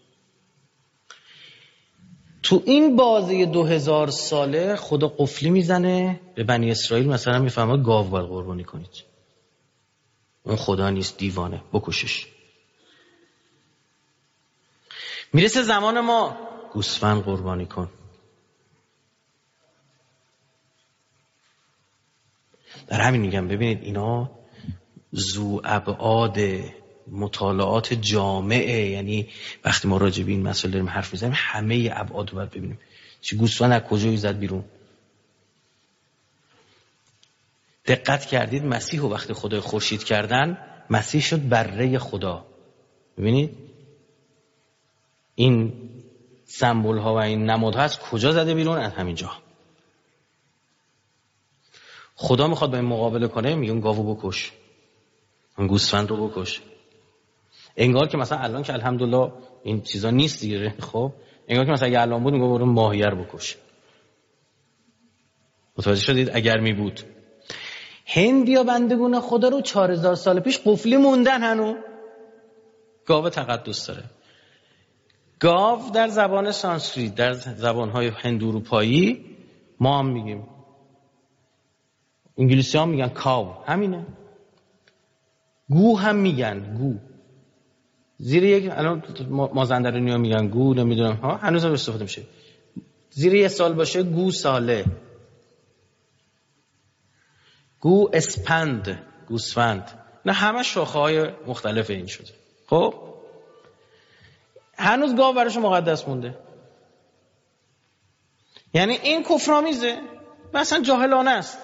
تو این بازه دو هزار ساله خدا قفلی میزنه به بنی اسرائیل، مثلا میفهمه گاو باید قربانی کنید. اون خدا نیست، دیوانه، بکشش. میرسه زمان ما گوسفند قربانی کن. در همین میگم ببینید اینا ذو ابعاد مطالعات جامعه، یعنی وقتی ما راجع به این مسائل داریم حرف میزنیم همه ابعاد رو باید ببینیم. چه گوسفند از کجایی زد بیرون؟ دقت کردید مسیح رو وقتی خدای خورشید کردن، مسیح شد بره خدا. ببینید این سمبل ها و این نمادها از کجا زده بیرون؟ از همینجا. خدا میخواد با این مقابله کنه، میگه اون گاوو بکش، اون گوسفند رو بکش. انگار که مثلا الان که الحمدلله این چیزا نیست دیگه، خب انگار که مثلا اگه الان بود میگه برو ماهیه رو بکش. متوجه شدید؟ اگر می بود. هندیا بندگون خدا رو چهار هزار سال پیش قفلی موندن هنو. گاو تقدس داره. گاو در زبان سانسکریت، در زبانهای هندواروپایی ما هم میگیم، انگلیسی هم میگن کاو، همینه. گو هم میگن گو. زیر یک الان مازندرانی ها میگن گو، نمیدونم ها، هنوز هم استفاده میشه. زیر یه سال باشه گو ساله، گو اسپند، گوسفند. نه همه شاخه های مختلف این شده. خب هنوز گاو براش مقدس مونده. یعنی این کفرآمیزه، مثلا جاهلانه است.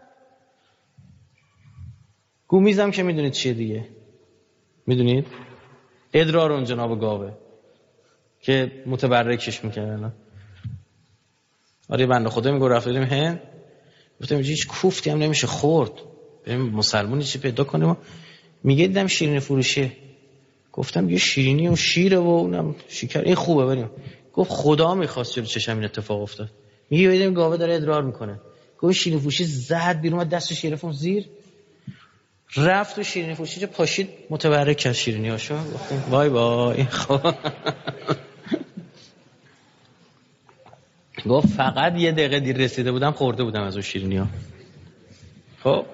گومیزم که میدونید چیه دیگه، میدونید ادرار اون جناب گاوه که متبرکش میکنه. آره بنده خدا میگه رفت بریم هند، گفتم هیچ کوفتی هم نمیشه خورد، بریم مسلمونی چی پیدا کنیم. میگه دیدم شیرینی فروشه، گفتم یه شیرینی و شیره و اونم شکر، این خوبه بریم. گفت خدا میخواست جلو چشم این اتفاق افتاد. میگه ببینیم گاوه داره ادرار میکنه. گفت شیرینی فروشی زد بیرون، دستش گرفت زیر، رفت و شیرینی فروشی چه پاشید متبرک کرد شیرینیاشو. گفتیم وای وای. خب گفت فقط یه دقیقه دیر رسیده بودم خورده بودم از اون شیرینی‌ها. خب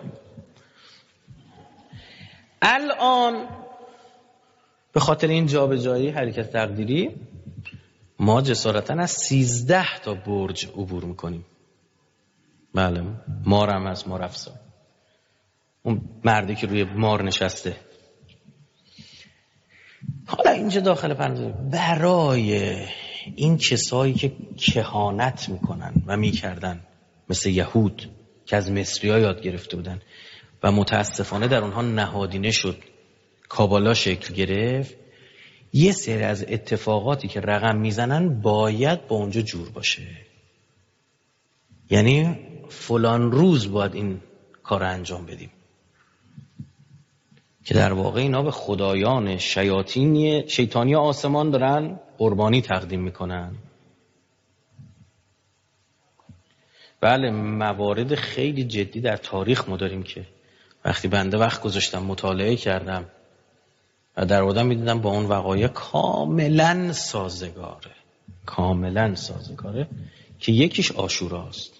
الان به خاطر این جابجایی حرکت تقدیری ما جسارتاً از سیزده تا برج عبور میکنیم. بله مارم از مارافسا، اون مردی که روی مار نشسته. حالا اینجا داخل پرانتز برای این کسایی که کهانت میکنن و میکردن مثل یهود که از مصری‌ها یاد گرفته بودن و متاسفانه در اونها نهادینه شد، کابالا شکل گرفت، یه سری از اتفاقاتی که رقم میزنن باید با اونجا جور باشه. یعنی فلان روز باید این کار انجام بدیم، که در واقع اینا به خدایان شیاطینی شیطانی آسمان دارن قربانی تقدیم میکنن. بله، موارد خیلی جدی در تاریخ ما داریم که وقتی بنده وقت گذاشتم مطالعه کردم و در آوردم میدیدم با اون وقایع کاملا سازگاره، کاملا سازگاره، که یکیش عاشوراست.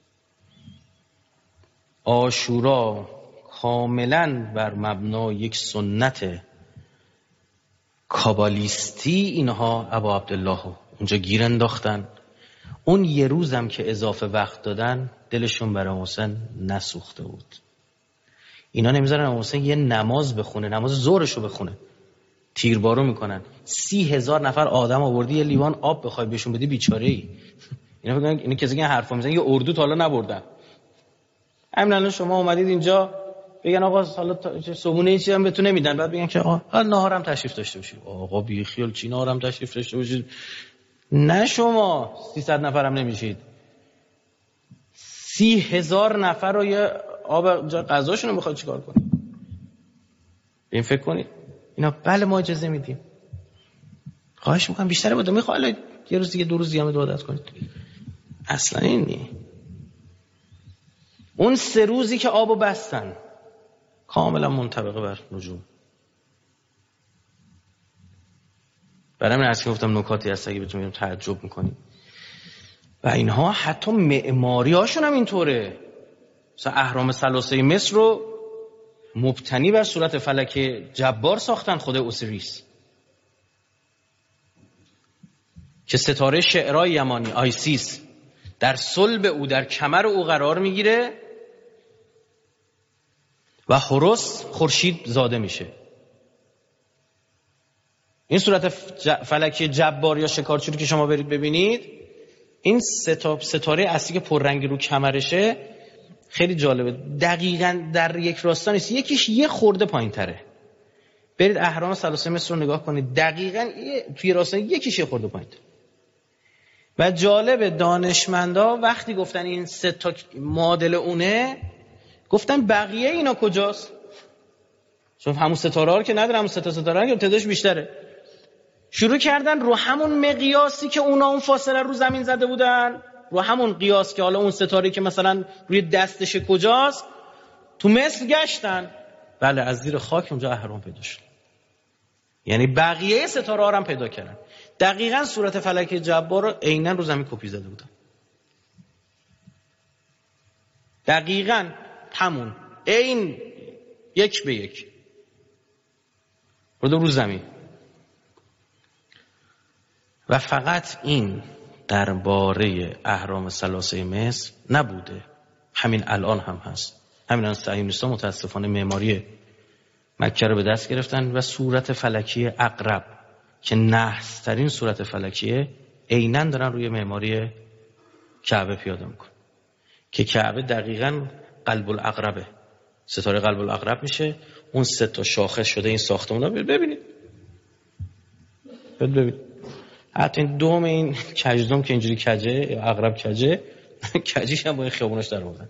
عاشورا کاملا بر مبنای یک سنت کابالیستی اینها ابا عبدالله اونجا گیر انداختن. اون یه روزم که اضافه وقت دادن دلشون برای حسین نسوخته بود. اینا نمیذارن حسین یه نماز بخونه، نماز ظهرشو بخونه، تیربارو میکنن. سی هزار نفر آدم آوردی یه لیوان آب بخوای بهشون بدی بیچاره ای. اینا فکر کنن اینا کسی که حرفا میزنن یه اردو تا حالا نبردن. همین الان شما اومدید اینجا بگن آقا حالا صبحونه چیزی هم بهتون نمیدن، بعد بگن که آقا ناهارم تشریف داشته باشید. آقا بی خیال چی ناهارم تشریف داشته باشید؟ نه شما سیصد نفرم نمیشید، سی هزار نفر رو یه آب جا غذاشون رو میخواد چیکار کنید؟ این فکر کنید اینا بله ما اجازه میدیم، خواهش میکنم بیشتر بوده، میخواد یه روز دیگه دو روز دیگه هم عبادت کنید. اصلا این نی. اون سه روزی که آبو بستن کاملا منطبقه بر نجوم. برای من از که گفتم نکاتی هست اگه بتونیم تعجب میکنیم. و اینها حتی معماری هاشون هم اینطوره. مثلا اهرام ثلاثه مصر رو مبتنی بر صورت فلک جبار ساختن خود اوسیریس، که ستاره شعرای یمانی آیسیس در صلب او در کمر او قرار میگیره و هوروس خورشید زاده میشه. این صورت فلکی جبار یا شکارچی رو که شما برید ببینید، این ستاره اصلی که پررنگی رو کمرشه خیلی جالبه. دقیقاً در یک راستا نیست، یکیش یه خورده پایین تره. برید اهرام ثلاثه مصر رو نگاه کنید، دقیقاً توی راستا یکیش یه خورده پایین تره. و جالب دانشمندا وقتی گفتن این سه تا معادل اونه، گفتن بقیه اینا کجاست؟ چون همون ستاره ها رو که نداره، همون سه تا ستاره که تعدادش بیشتره. شروع کردن رو همون مقیاسی که اونا اون فاصله رو زمین زده بودن، رو همون قیاس که حالا اون ستاره که مثلا روی دستش کجاست، تو مصر گشتن. بله، از زیر خاک اونجا اهرام پیدا شد. یعنی بقیه ستاره ها رو هم پیدا کردن. دقیقاً صورت فلک جبار رو عیناً رو زمین کپی زده بودن. دقیقاً همون عین یک به یک رو رو زمین. و فقط این درباره اهرام ثلاثه مصر نبوده، همین الان هم هست. همین الان صهیونیست‌ها متاسفانه معماری مکه رو به دست گرفتن و صورت فلکی عقرب که نحس‌ترین صورت فلکیه عیناً دارن روی معماری کعبه پیاده میکنن، که کعبه دقیقاً قلب العقربه، ستاره قلب العقرب میشه. اون سه تا شاخه شده این ساختمونا، ببینید ببینید حتی این دوم این کجدم که اینجوری کجه یا عقرب کجه کجیش هم با این خیابوناش در آوردن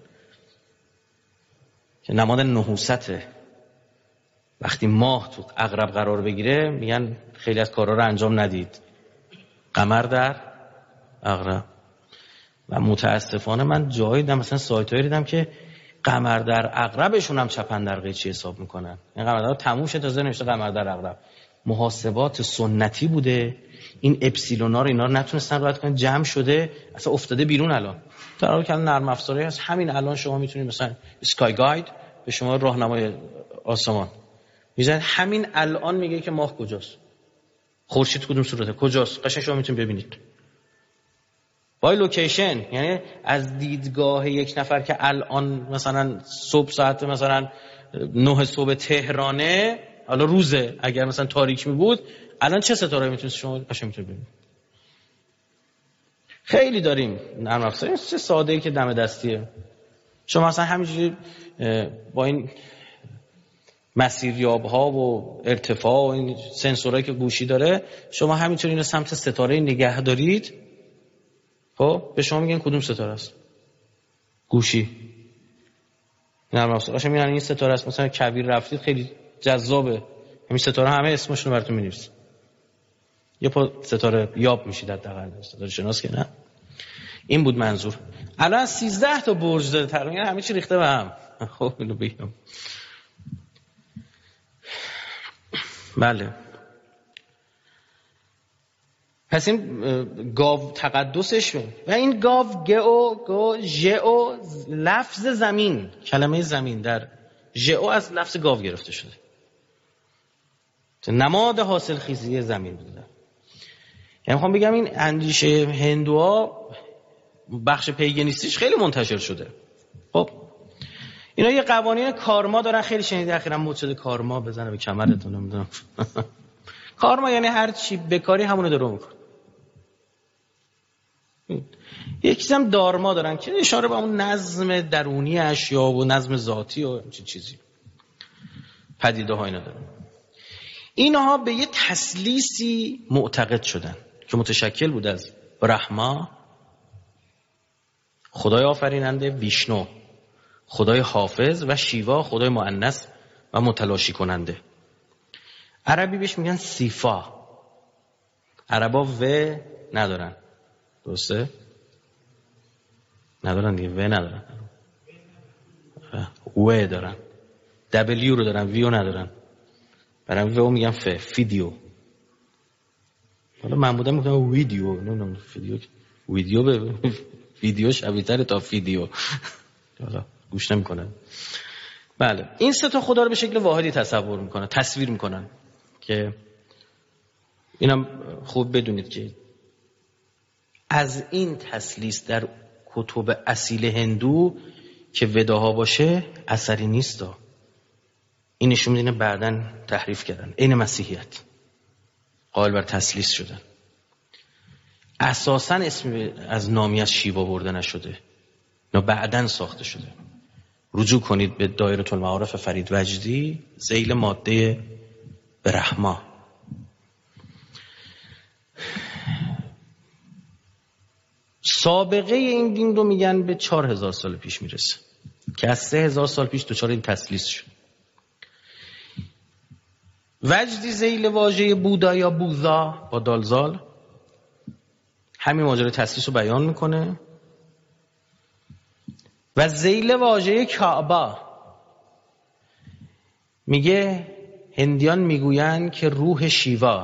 که نماد نحوسته. وقتی ماه تو عقرب قرار بگیره میگن خیلی از کارا رو انجام ندید، قمر در عقرب. و متاسفانه من جایی دیدم مثلا سایتایی دیدم که قمر در عقربشون هم چپن در قیچی حساب میکنن. این قمر در تموم شد تازه نوشته قمر در عقرب. محاسبات سنتی بوده، این اپسیلونا رو اینا رو نتونستن رد کنن، جمع شده اصلا افتاده بیرون. الان در حالی که نرم افزاری هست، همین الان شما میتونید مثلا اسکای گاید به شما راهنمای آسمان میزنه، همین الان میگه که ماه کجاست، خورشید کدوم صورته، کجاست، قشنگ شما میتونید ببینید با لوکیشن. یعنی از دیدگاه یک نفر که الان مثلا صبح ساعت مثلا نه صبح تهرانه، حالا روزه، اگر مثلا تاریک می بود الان چه ستاره میتونید شما قشنگ میتونید ببینید. خیلی داریم نرم افزاری چه ساده ای که دم دستیه. شما مثلا همینجوری با این مسیریاب ها و ارتفاع و این سنسورایی که گوشی داره، شما همینطوری اینو سمت ستاره نگه دارید، خب به شما میگن کدوم ستاره است. گوشی نرم افزارش میگن این ستاره است، مثلا کبیر رفتید خیلی جذابه، همین ستاره همه اسمشون رو براتون می‌نویسه، یه پا ستاره یاب میشید حداقل، ستاره شناس که نه. این بود منظور. الان سیزده تا برج داره تقریبا، همه چی ریخته به هم. خب اینو بگم. بله. پس این گاو تقدسش و این گاو گئو گو ژئو لفظ زمین، کلمه زمین در ژئو از لفظ گاو گرفته شده. نماد حاصل خیزی زمین بوده. یعنی میخوام بگم این اندیشه هندوها بخش پیگنیستیش خیلی منتشر شده. خب اینا یه قوانین کارما دارن، خیلی شنیدی اخیراً مد شده کارما، بزنه به کمرتون نمیدونم. کارما یعنی هر چی بکاری همونو درو میکنه. یکی هم دارما دارن که اشاره به اون نظم درونی اشیا و نظم ذاتی و چه چیزی پدیده ها اینا دارن. اینها به یه تثلیثی معتقد شدن که متشکل بود از برهما خدای آفریننده، ویشنو خدای حافظ و شیوا خدای مؤنث و متلاشی کننده. عربی بهش میگن سیفا. عربا و ندارن، درسته؟ ندارن دیگه، و ندارن، و دارن، دبلیو رو دارن، ویو ندارن. برای و میگن ف فیدیو. حالا من بودم میگم ویدیو، نه نه ویدیو ویدیو به ویدیو شبیه تره تا فیدیو. حالا گوش نمیکنه. بله این سه تا خدا رو به شکل واحدی تصور میکنن، تصویر میکنن که اینم خوب بدونید که از این تثلیث در کتب اصیل هندو که وداها باشه اثری نیست. این نشون میده بعداً تحریف کردن. این مسیحیت قائل بر تثلیث شدن. اساساً اسم از نامی از شیوا برده نشده، نه بعداً ساخته شده. رجوع کنید به دایره المعارف فرید وجدی ذیل ماده برهما. سابقه این دین رو میگن به چهار هزار سال پیش میرسه که از سه هزار سال پیش دچار این تثلیث شد. وجدی ذیل واژه بودا یا بوذا با دالزال همین ماجرای تثلیث رو بیان میکنه و ذیل واژه کعبه میگه هندیان میگوین که روح شیوا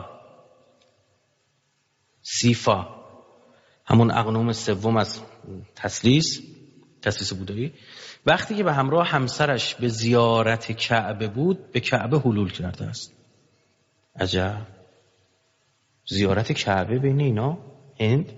سیفا همون اقنوم سوم از تثلیث تثلیث بودایی وقتی که به همراه همسرش به زیارت کعبه بود به کعبه حلول کرده است. عجب، زیارت کعبه بین اینا هند.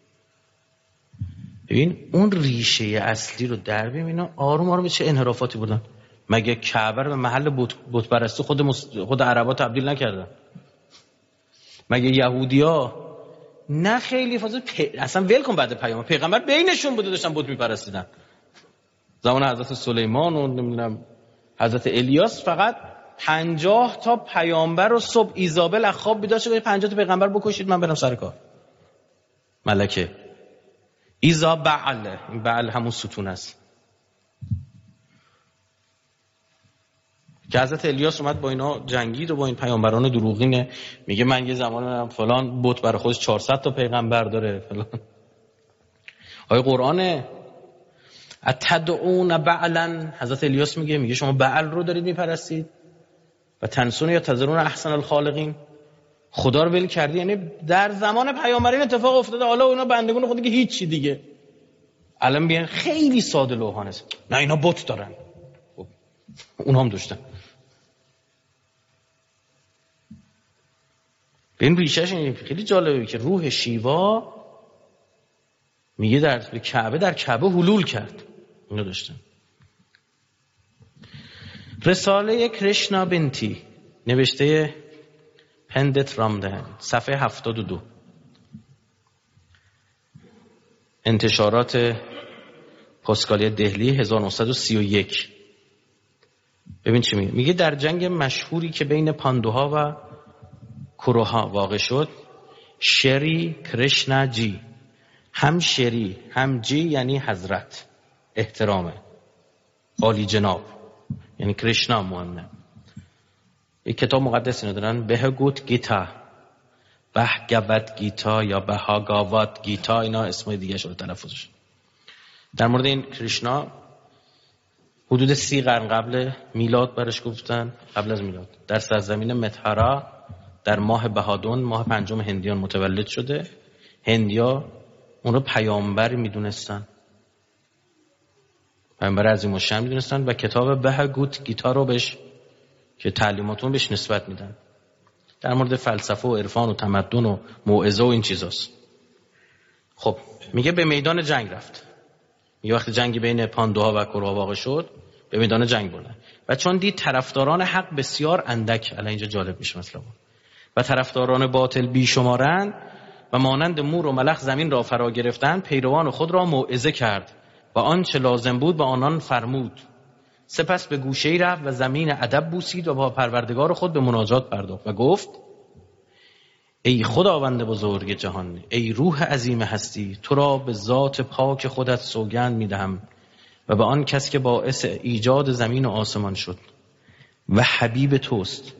ببین اون ریشه اصلی رو در ببین اینا آروم آروم به چه انحرافاتی بودن. مگه کعبه رو به محل بت پرستی خود مس... خود عربا تبدیل نکردن؟ مگه یهودیا نه خیلی فاضل پ... اصلا ول کن بعد پیام پیغمبر بینشون بوده داشتن بت میپرستیدن. زمان حضرت سلیمان و نمیدونم حضرت الیاس فقط پنجاه تا پیامبر و صبح ایزابل از خواب بیدار شد پنجاه تا پیغمبر بکشید من برم سر کار. ملکه ایزا بعل، این بعل همون ستون است که حضرت الیاس اومد با اینا جنگید و با این پیامبران دروغینه میگه من یه زمان فلان بت برای خودش چهارصد تا پیغمبر داره فلان. آیه قرآنه اتدعون بعلا، حضرت الیاس میگه میگه شما بعل رو دارید میپرستید و تنسون یا تذرون احسن الخالقین، خدا رو ول کردی. یعنی در زمان پیامبرین اتفاق افتاده، حالا اونا بندگان خود دیگه هیچی دیگه. الان بیان خیلی ساده لوحانه است، نه اینا بت دارن، اونا هم داشتن. این ریشهش خیلی جالبه که روح شیوا میگه در کعبه در کعبه حلول کرد، اینو داشتن. رساله کرشنا بنتی نوشته پندت رامدهن صفحه هفتاد و دو انتشارات پاسکالی دهلی هزار و نهصد و سی و یک. ببین چی میگه. میگه در جنگ مشهوری که بین پاندوها و کوروها واقع شد شری کرشنا جی، هم شری هم جی یعنی حضرت، احترامه، عالی جناب، یعنی کرشنا مهمه. یک کتاب مقدس اینو دارن، بهگوت گیتا، بهگوت گیتا یا بهاگاوات گیتا، اینا اسمای دیگه شده تلفظش. در مورد این کرشنا حدود سی قرن قبل میلاد برش گفتن، قبل از میلاد، در سرزمین متحرا در ماه بهادون، ماه پنجم هندیان متولد شده. هندیا اون رو پیامبر میدونستن، پیامبر عظیم الشأن میدونستن و کتاب بهگوت گیتا رو بهش که تعلیماتون بهش نسبت میدن. در مورد فلسفه و عرفان و تمدن و موعظه و این چیزاست. خب میگه به میدان جنگ رفت. یه وقت جنگی بین پاندوها و کورها واقع شد، به میدان جنگ بردن و چون دید طرفداران حق بسیار اندک، الان اینجا جالب میشه مثلا، و طرفداران باطل بیشمارند و مانند مور و ملخ زمین را فرا گرفتن، پیروان خود را موعظه کرد و آنچه لازم بود به آنان فرمود. سپس به گوشه‌ای رفت و زمین ادب بوسید و با پروردگار خود به مناجات پرداخت و گفت: ای خداوند بزرگ جهان، ای روح عظیم هستی، تو را به ذات پاک خودت سوگند میدهم و به آن کس که باعث ایجاد زمین و آسمان شد و حبیب توست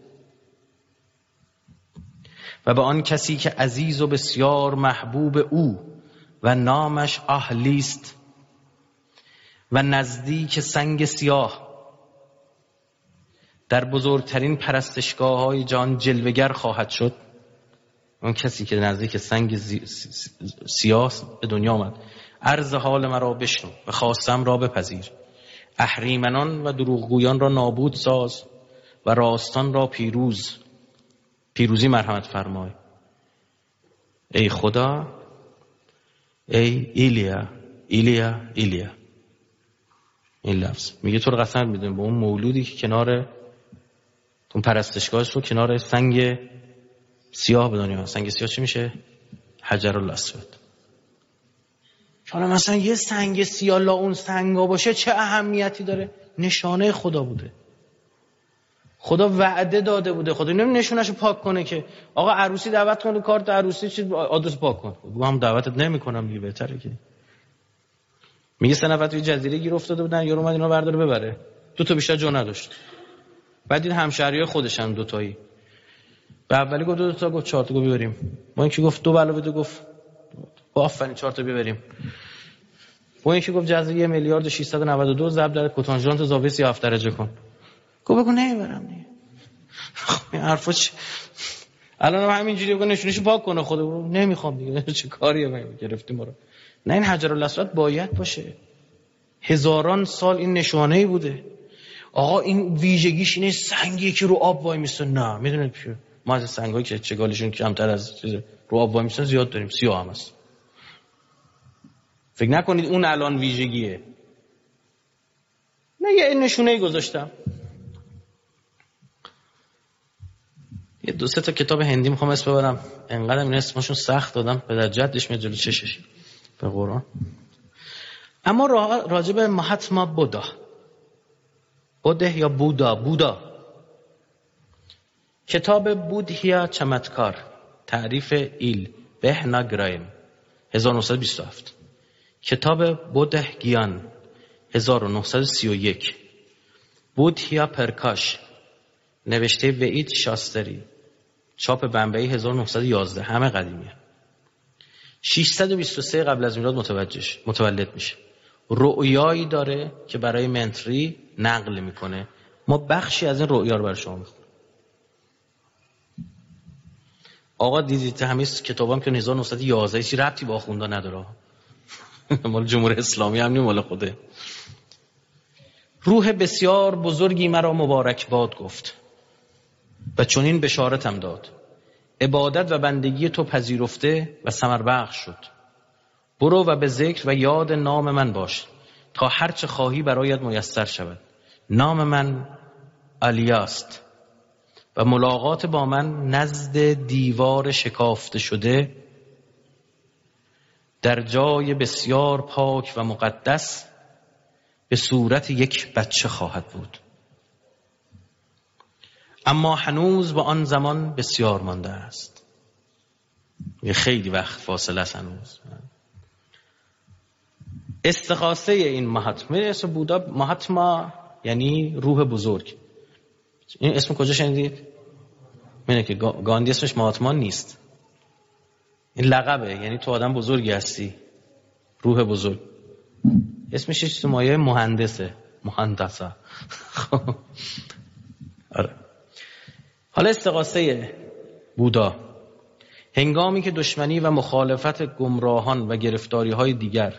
و به آن کسی که عزیز و بسیار محبوب او و نامش اهلیست و نزدیک سنگ سیاه در بزرگترین پرستشگاه های جان جلوگر خواهد شد. اون کسی که نزدیک سنگ سیاه به دنیا آمد، عرض حال مرا بشنو و خواستم را بپذیر. اهریمنان و دروغگویان را نابود ساز و راستان را پیروز پیروزی مرحمت فرمای. ای خدا، ای ایلیا ایلیا ایلیا. این لفظ میگه تو رو قسم میدم به اون مولودی که کنار اون پرستشگاهش رو کنار سنگ سیاه به دنیا. سنگ سیاه چی میشه؟ حجر الاسود. حالا مثلا یه سنگ سیاه لا اون سنگا باشه چه اهمیتی داره؟ نشانه خدا بوده، خدا وعده داده بوده، خدا نمی نشونهشو پاک کنه که آقا عروسی دعوت کنه، کارت عروسی چی آدرس پاک کن. بگو هم دعوتت نمیکنم دیگه، بهتره که. میگه سه نفر توی جزیره گیر افتاده بودن، یارو اومد اینا برداره ببره، دو تا بیشتر جا نداشت. بعد دید همشهریای خودشن دو تایی. به اولی گفت دو تا، گفت چهار تا، گفت ببریم. با اینکه گفت دو علاوه دو، گفت آفرین چهار تا ببریم. با اینکه گفت جذر یک میلیارد و ششصد و نود و دو ضرب در کوتانژانت زاویه سی و هفت درجه کن. گفت بگو نمیبرم دیگه. این حرفا چی؟ الان هم همینجوری بگو نشونشو پاک کنه خدا، نمیخوام دیگه، چه کاریه من گرفتیم ما رو. نه، این حجر الاسود باید باشه. هزاران سال این نشانه‌ای بوده. آقا این ویژگیش اینه سنگی که رو آب وای میسته. نه میدونید چیه؟ ما از سنگایی که چگالشون کمتر از چیز رو آب وای میستن زیاد داریم، سیاه هم هست. فکر نکنید اون الان ویژگیه. نه، یه نشونه‌ای گذاشتم. یه دو سه تا کتاب هندی میخوام اسم ببرم، انقدر این اسمشون سخت دادم پدر جدش میاد جلوی چشش به قرآن. اما راجع به مهاتما بودا، بوده یا بودا، بودا، کتاب بودهیا چمتکار، تعریف ایل بهنا گرایم هزار و نهصد و بیست و هفت، کتاب بوده گیان هزار و نهصد و سی و یک، بودهیا پرکاش نوشته وئید شاستری، چاپ بمبئی هزار و نهصد و یازده، همه قدیمیه. ششصد و بیست و سه قبل از میلاد متوجهش متولد میشه. رؤیایی داره که برای منتری نقل میکنه. ما بخشی از این رؤیا رو برای شما میخونیم. آقا دیدید همه کتابام که هزار و نهصد و یازده هیچ ربطی با آخوندا نداره. مال جمهوری اسلامی هم نیم، مال خوده. روح بسیار بزرگی مرا مبارک باد گفت و چنین بشارتم داد: عبادت و بندگی تو پذیرفته و ثمر بخش شد. برو و به ذکر و یاد نام من باش تا هرچه خواهی برایت میسر شود. نام من الیاست و ملاقات با من نزد دیوار شکافته شده در جای بسیار پاک و مقدس به صورت یک بچه خواهد بود. اما هنوز با آن زمان بسیار مانده است. یه خیلی وقت فاصله است هنوز. استخاصه این مهاتما، اسم بودا مهاتما یعنی روح بزرگ. این اسم کجا شنیدید؟ اینه که گاندی اسمش مهاتما نیست، این لقبه، یعنی تو آدم بزرگی هستی، روح بزرگ. اسمش چیز مایه مهندسه، مهندسه. آره. حالا استغاثه بودا هنگامی که دشمنی و مخالفت گمراهان و گرفتاری های دیگر،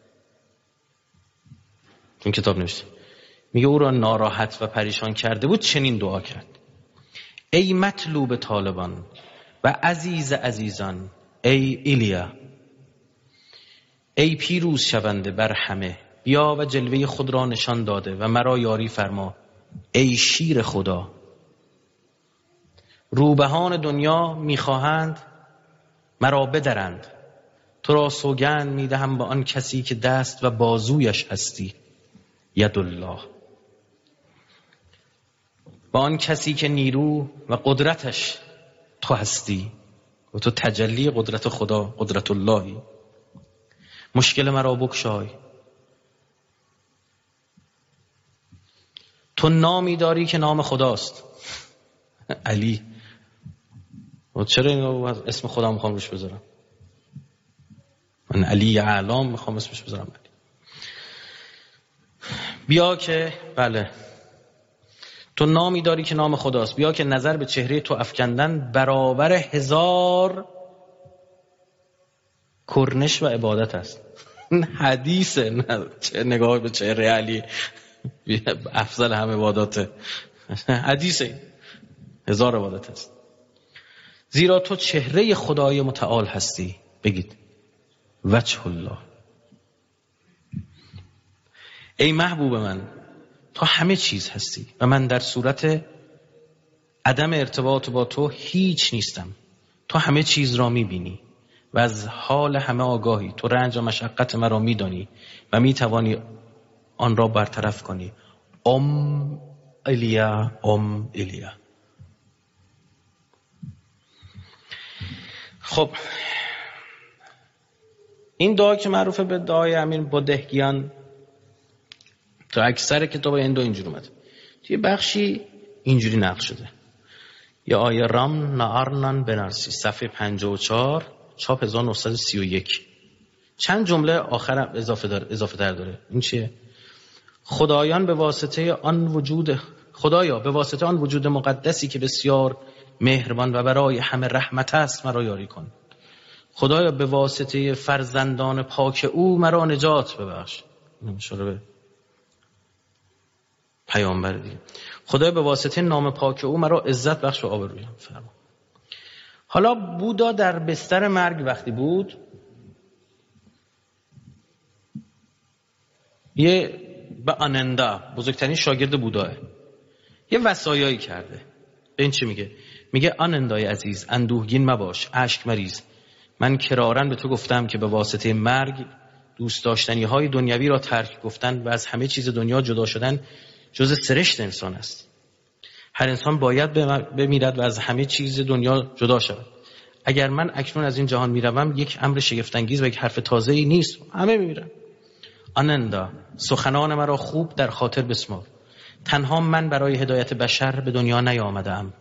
این کتاب نوشته، میگه او را ناراحت و پریشان کرده بود، چنین دعا کرد: ای مطلوب طالبان و عزیز عزیزان، ای ایلیا، ای پیروز شونده بر همه، بیا و جلوه خود را نشان داده و مرا یاری فرما. ای شیر خدا، روبهان دنیا میخواهند مرا بدرند، تو را سوگند میدهم به آن کسی که دست و بازویش هستی، یدالله، با آن کسی که نیرو و قدرتش تو هستی و تو تجلی قدرت خدا، قدرت اللهی. مشکل مرا بکشای، تو نامی داری که نام خداست، علی. و چرا اینو از اسم خدا میخوام روش بذارم؟ من علی اعلام میخوام اسمش بذارم علی. بیا که بله، تو نامی داری که نام خداست، بیا که نظر به چهره تو افکندن برابر هزار کرنش و عبادت است. حدیثه، نه چه نگاه به چهره علی افضل همه عباداته، حدیثه، هزار عبادت است. زیرا تو چهره خدای متعال هستی. بگید وجه الله. ای محبوب من، تو همه چیز هستی و من در صورت عدم ارتباط با تو هیچ نیستم. تو همه چیز را میبینی و از حال همه آگاهی. تو رنج و مشقت مرا میدانی و میتوانی آن را برطرف کنی. ام ایلیا، ام ایلیا. خب این دعا که معروفه به دعای امیر بودهگیان، تو اکثر کتاب این دو اینجوری اومده، توی بخشی اینجوری نقل شده. یا آیه رام نارنان بنارسی، صفحه پنجاه و چهار، چاپ هزار و نهصد و سی و یک. چند جمله آخر اضافه داره، اضافه تر داره. این چیه؟ خدایان به واسطه آن وجود خدایا به واسطه آن وجود مقدسی که بسیار مهربان و برای همه رحمت است مرا یاری کن. خدایا به واسطه فرزندان پاک او مرا نجات ببخش. نمیشه به پیامبر دیگه. خدایا به واسطه نام پاک او مرا عزت بخش و آبروی فرما. حالا بودا در بستر مرگ وقتی بود، یه به آنندا، بزرگترین شاگرد بوداه، یه وصایایی کرده. به این چی میگه؟ میگه آنندای عزیز، اندوهگین مباش، اشک مریز. من کرارن به تو گفتم که به واسطه مرگ دوست داشتنی های دنیوی را ترک گفتن و از همه چیز دنیا جدا شدن جز سرشت انسان است. هر انسان باید بمیرد و از همه چیز دنیا جدا شود. اگر من اکنون از این جهان میروم، یک امر شگفت‌انگیز و یک حرف تازه‌ای نیست، همه میمیرن. آنندا، سخنان مرا خوب در خاطر بسمار. تنها من برای هدایت بشر به دنیا نیامدم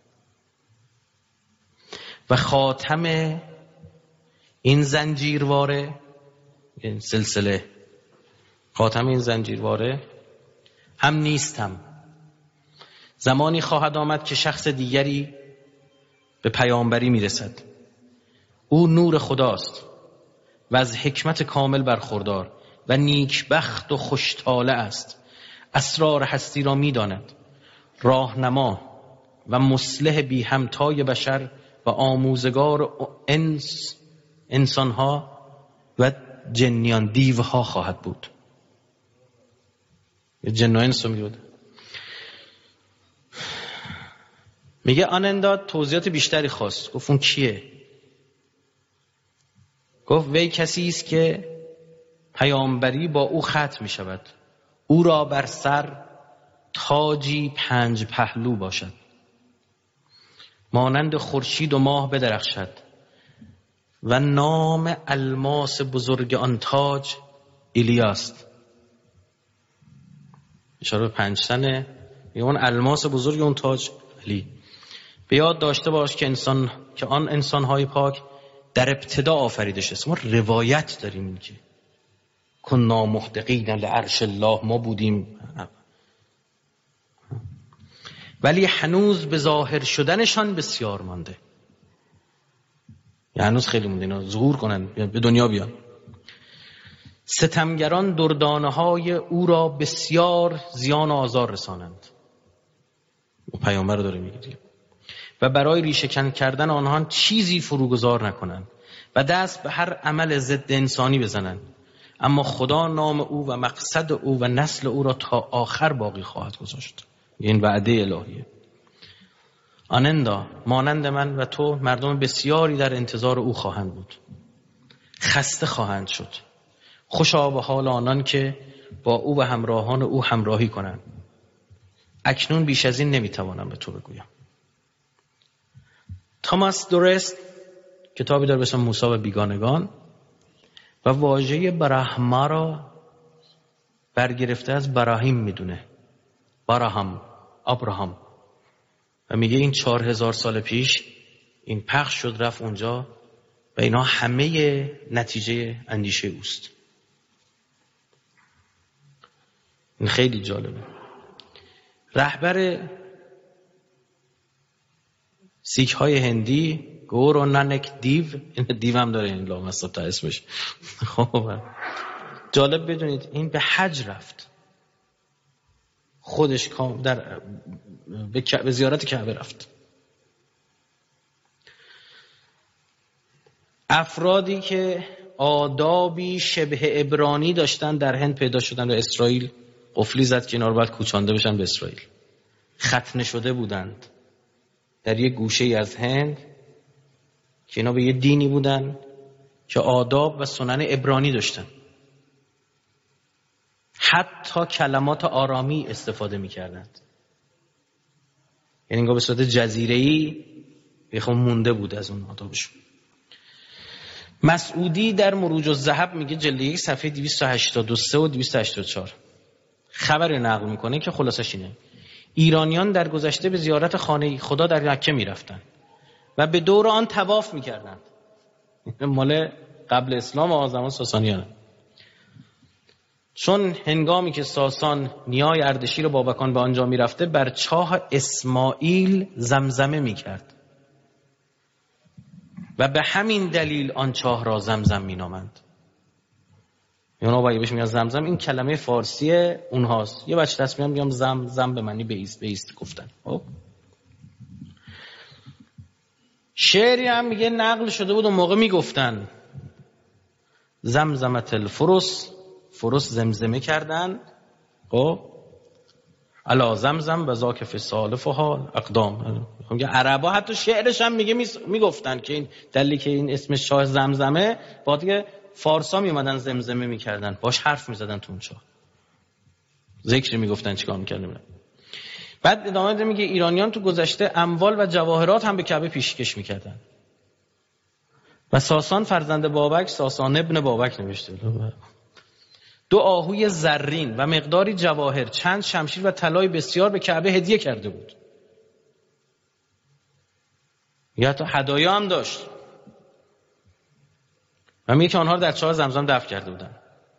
و خاتم این زنجیرواره، این سلسله، خاتم این زنجیرواره هم نیستم. زمانی خواهد آمد که شخص دیگری به پیامبری میرسد. او نور خداست و از حکمت کامل برخوردار و نیکبخت و خوشطالع است. اسرار هستی را میداند، راهنما و مصلح بی همتای بشر و آموزگار انس انسانها و جنیان، دیوها خواهد بود. جن و انس رو میگه. میگه آنندا توضیحات بیشتری خواست. گفت اون کیه؟ گفت وی کسی است که پیامبری با او ختم می شود. او را بر سر تاجی پنج پهلو باشد، مانند خورشید و ماه بدرخشد و نام الماس بزرگ آن تاج ایلیاست، اشاره به پنج تنه، میگه اون الماس بزرگ اون تاج علی. به یاد داشته باش که انسان که آن انسان‌های پاک در ابتدا آفریده شد. ما روایت داریم که کنا محدقین لعرش الله، ما بودیم، ولی هنوز به ظاهر شدنشان بسیار مانده. یعنی هنوز خیلی مونده اینا ظهور کنن، به دنیا بیان. ستمگران دردانه های او را بسیار زیان و آزار رسانند. او پیامبر رو داره میگه. و برای ریشه‌کن کردن آنها چیزی فروگذار نکنند و دست به هر عمل ضد انسانی بزنند، اما خدا نام او و مقصد او و نسل او را تا آخر باقی خواهد گذاشت. این وعده الهیه. آنندا مانند من و تو مردم بسیاری در انتظار او خواهند بود، خسته خواهند شد. خوشا به حال آنان که با او و همراهان او همراهی کنند. اکنون بیش از این نمیتوانم به تو بگویم. توماس دورست کتابی داره به اسم موسی و بیگانگان و واژه برهما را برگرفته از براهیم میدونه. براهم، ابراهام. و میگه این چهار هزار سال پیش این پخش شد رفت اونجا و اینا همه نتیجه اندیشه اوست. این خیلی جالبه. رهبر سیک های هندی گورو نانک دیو، این دیو هم داره این لامصب تا اسمش. خب جالب بدونید این به حج رفت، خودش در به زیارت کعبه رفت. افرادی که آدابی شبه عبرانی داشتن در هند پیدا شدن و اسرائیل قفلی زد که اینا رو باید کوچانده بشن به اسرائیل. ختنه شده بودند در یک گوشه ای از هند که اینا به یه دینی بودن که آداب و سنن عبرانی داشتن، حتی کلمات آرامی استفاده می‌کردند. یعنی انگار به صورت جزیره‌ای بخوام مونده بود از اون آدابشون. مسعودی در مروج الذهب میگه جلد یک صفحه دویست و هشتاد و سه و دویست و هشتاد و چهار خبر نقل میکنه که خلاصش اینه: ایرانیان در گذشته به زیارت خانه خدا در مکه میرفتن و به دور آن طواف میکردند. مال قبل اسلام و زمان ساسانیانه. چون هنگامی که ساسان نیای اردشیر و بابکان به آنجا میرفته بر چاه اسماعیل زمزمه میکرد و به همین دلیل آن چاه را زمزم مینامند. اونا باید بهش میگن زمزم، این کلمه فارسی اونهاست. یه بچه دست میام میگم زم زم به معنی بیست بیست گفتن. خب شعری هم میگه نقل شده بود اون موقع میگفتن زمزمت الفرس، فرس زمزمه کردن. خب الا زمزم و ذاک فی سالفها اقدام. میگه عربا حتی شعرش هم میگه میگفتن که این دلیلی که این اسمش شاه زمزمه، بعد که فارسا میومدن زمزمه میکردن، باش حرف میزدن تو اون چاه، ذکر میگفتن، چیکار میکردن. بعد ادامه میده میگه ایرانیان تو گذشته اموال و جواهرات هم به کعبه پیشکش میکردن و ساسان فرزند بابک، ساسان ابن بابک نوشته، دو آهوی زرین و مقداری جواهر، چند شمشیر و طلای بسیار به کعبه هدیه کرده بود. یا تا هدایا هم داشت و میگه که آنها رو در چاه زمزم دفن کرده بودن.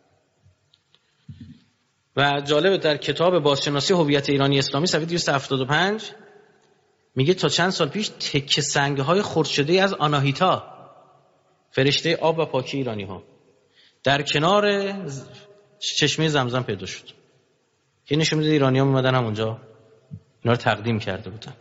و جالبه در کتاب بازشناسی هویت ایرانی اسلامی صفحه دویست و هفتاد و پنج میگه تا چند سال پیش تکه سنگ‌های خرد شده از آناهیتا، فرشته آب و پاکی ایرانی ها، در کنار چشمه زمزم پیدا شد که نشون میده ایرانی‌ها اومدن هم اونجا اینا رو تقدیم کرده بودن.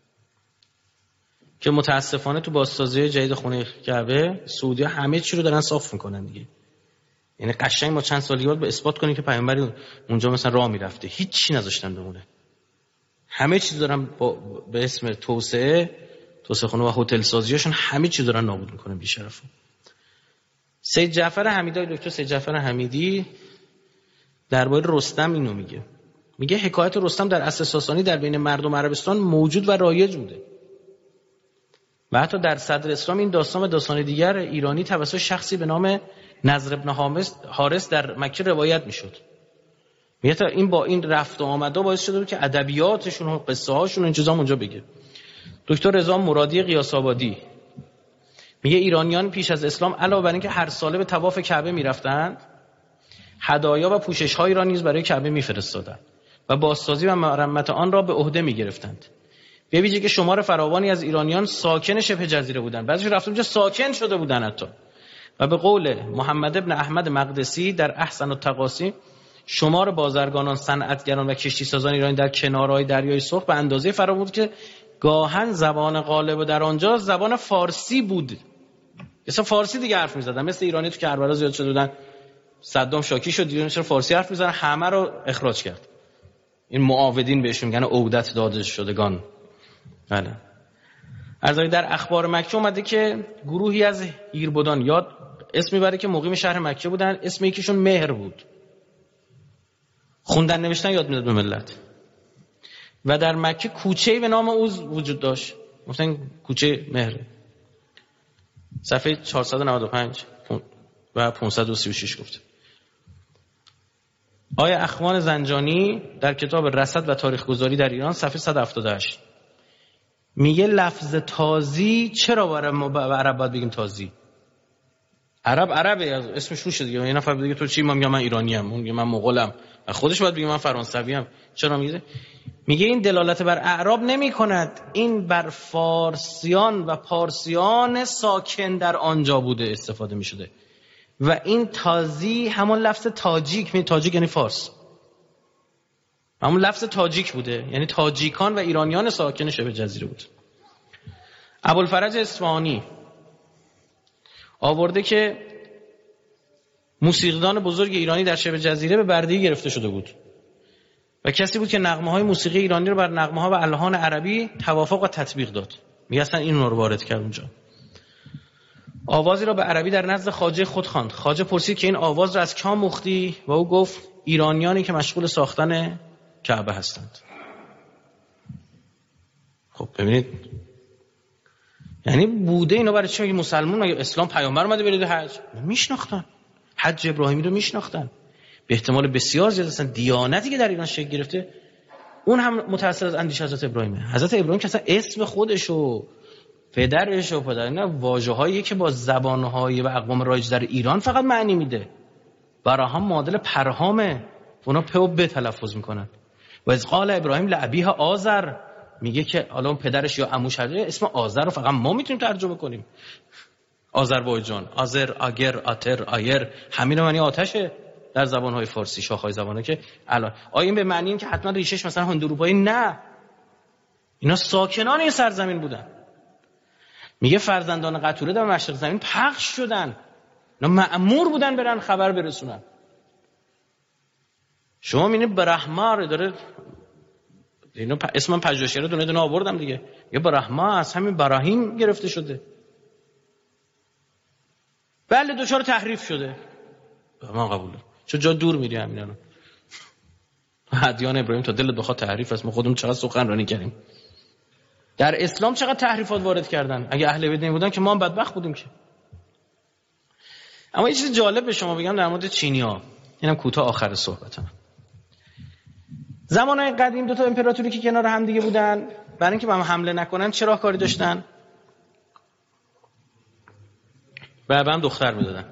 که متاسفانه تو بازسازی جدید خونه کعبه سعودی‌ها همه چی رو دارن صاف میکنن دیگه. یعنی قشنگ ما چند سالی بعد به اثبات کنیم که پیامبر اونجا مثلا راه میرفته، هیچ چی نذاشتن بمونه. همه چیز دارن با به اسم توسعه توسعه خونه و هتل سازیاشون همه چیز دارن نابود میکنن بی شرفا. سید جعفر حمیدی، دکتر سید جعفر حمیدی درباره رستم اینو میگه. میگه حکایت رستم در عصر ساسانی در بین مردم عربستان موجود و رایج بوده و حتی در صدر اسلام این داستان و داستان دیگر ایرانی توسط شخصی به نام نضر بن حارث در مکه روایت میشد. میگه تا این با این رفت و آمدا باعث شده بود که ادبیاتشون و قصه هاشون این چیزا اونجا بگه. دکتر رضا مرادی قیاس آبادی میگه ایرانیان پیش از اسلام علاوه بر اینکه هر ساله به طواف کعبه میرفتند، هدایا و پوشش‌هایی را نیز برای کعبه میفرستادند و بازسازی و مرمت آن را به عهده میگرفتند. به ویژه که شمار فراوانی از ایرانیان ساکن شبه جزیره بودند، بعضیشون رفتن اونجا ساکن شده بودند حتی. و به قول محمد ابن احمد مقدسی در احسن التقاسی، شمار بازرگانان، صنعتگران و کشتی سازان ایرانی در کنارهای دریای سرخ به اندازه فراوان بود که گاهن زبان غالب در آنجا زبان فارسی بود. مثلا فارسی دیگه حرف می‌زدن، مثل ایرانی تو کربلا زیاد شده بودن، صدام شاکی شد دیگه چرا فارسی حرف می‌زنن، همه رو اخراج کرد. این معاودین بهشون میگن عودت داده شدگان. بله. ارزایی در اخبار مکه اومده که گروهی از هیربدان یاد اسم میبره که مقیم شهر مکه بودن، اسم یکیشون مهر بود. خوندن نوشتن یاد میداد به ملت. و در مکه کوچه‌ای به نام او وجود داشت. مثلا کوچه مهر. صفحه چهارصد و نود و پنج و پانصد و سی و شش گفته. آیه اخوان زنجانی در کتاب رصد و تاریخ گذاری در ایران صفحه صد و هفتاد و هشت میگه لفظ تازی چرا برای ما عرب باید بگیم تازی؟ عرب عربه، اسمش روشه دیگه. یه نفر بگه تو چی؟ من میگم من ایرانی ام، اون میگه من مغولم، خودش باید بگه من فرانسوی ام. چرا میگه؟ میگه این دلالت بر اعراب نمی‌کند، این بر فارسیان و پارسیان ساکن در آنجا بوده استفاده می‌شده. و این تازی همون لفظ تاجیک، می تاجیک یعنی فارس، همون لفظ تاجیک بوده، یعنی تاجیکان و ایرانیان ساکن شبه جزیره بود. ابوالفرج اصفهانی آورده که موسیقیدان بزرگ ایرانی در شبه جزیره به بردگی گرفته شده بود و کسی بود که نغمه‌های موسیقی ایرانی رو بر نغمه‌ها و الحان عربی توافق و تطبیق داد. میگه اصلا این رو وارد کرد اونجا. آوازی را به عربی در نزد خواجه خود خواند. خواجه پرسید که این آواز را از کجا مختی و او گفت ایرانیانی که مشغول ساختن کعبه هستند. خب ببینید، یعنی بوده اینا برای چی؟ مسلمان مگه اسلام پیامبر اومده برید حج؟ میشناختن حج ابراهیمی رو میشناختن. به احتمال بسیار زیاد اصلا دیانتی که در ایران شکل گرفته اون هم متأثر از اندیشه حضرت ابراهیمه. حضرت ابراهیم که اصلا اسم خودش و پدرش و پدر اینا واژه‌هایی که با زبان‌های و اقوام رایج در ایران فقط معنی میده. برای هم معادل پرهامه، اونا پ و ب تلفظ میکنن. و از قال ابراهیم لابیه آذر، میگه که حالا اون پدرش یا عموش هست، اسم آذر رو فقط ما میتونیم ترجمه کنیم. آذربایجان، آذر، آگر، آتر، آیر، همین معنی آتشه در زبان‌های فارسی، شاخه‌های زبانه که الان آیا این به معنی این که حتما ریشش مثلا هند اروپایی؟ نه، اینا ساکنان این سرزمین بودن. میگه فرزندان قطوره در مشرق زمین پخش شدن، اینا مأمور بودن برن خبر برسونن. شما میبینید برهما داره، اینو اسم من پژوهشگر دونه دونه آوردم دیگه، یه برهما از همین براهیم گرفته شده. بله دوچار تحریف شده، من قبوله، چون جا دور میری همینا رو. ادیان ابراهیم تا دل بخواد تحریف است، ما خودمون چقدر سخنرانی کردیم. در اسلام چقدر تحریفات وارد کردن. اگه اهل بیت نبودن که ما هم بدبخت بودیم که. اما یه چیز جالب به شما بگم در مورد چینی‌ها، اینم کوتاه آخر صحبتم. زمانهای قدیم دو تا امپراتوری که کنار هم دیگه بودن، برای اینکه به هم حمله نکنن چه راهکاری داشتن؟ به هم دختر میدادن،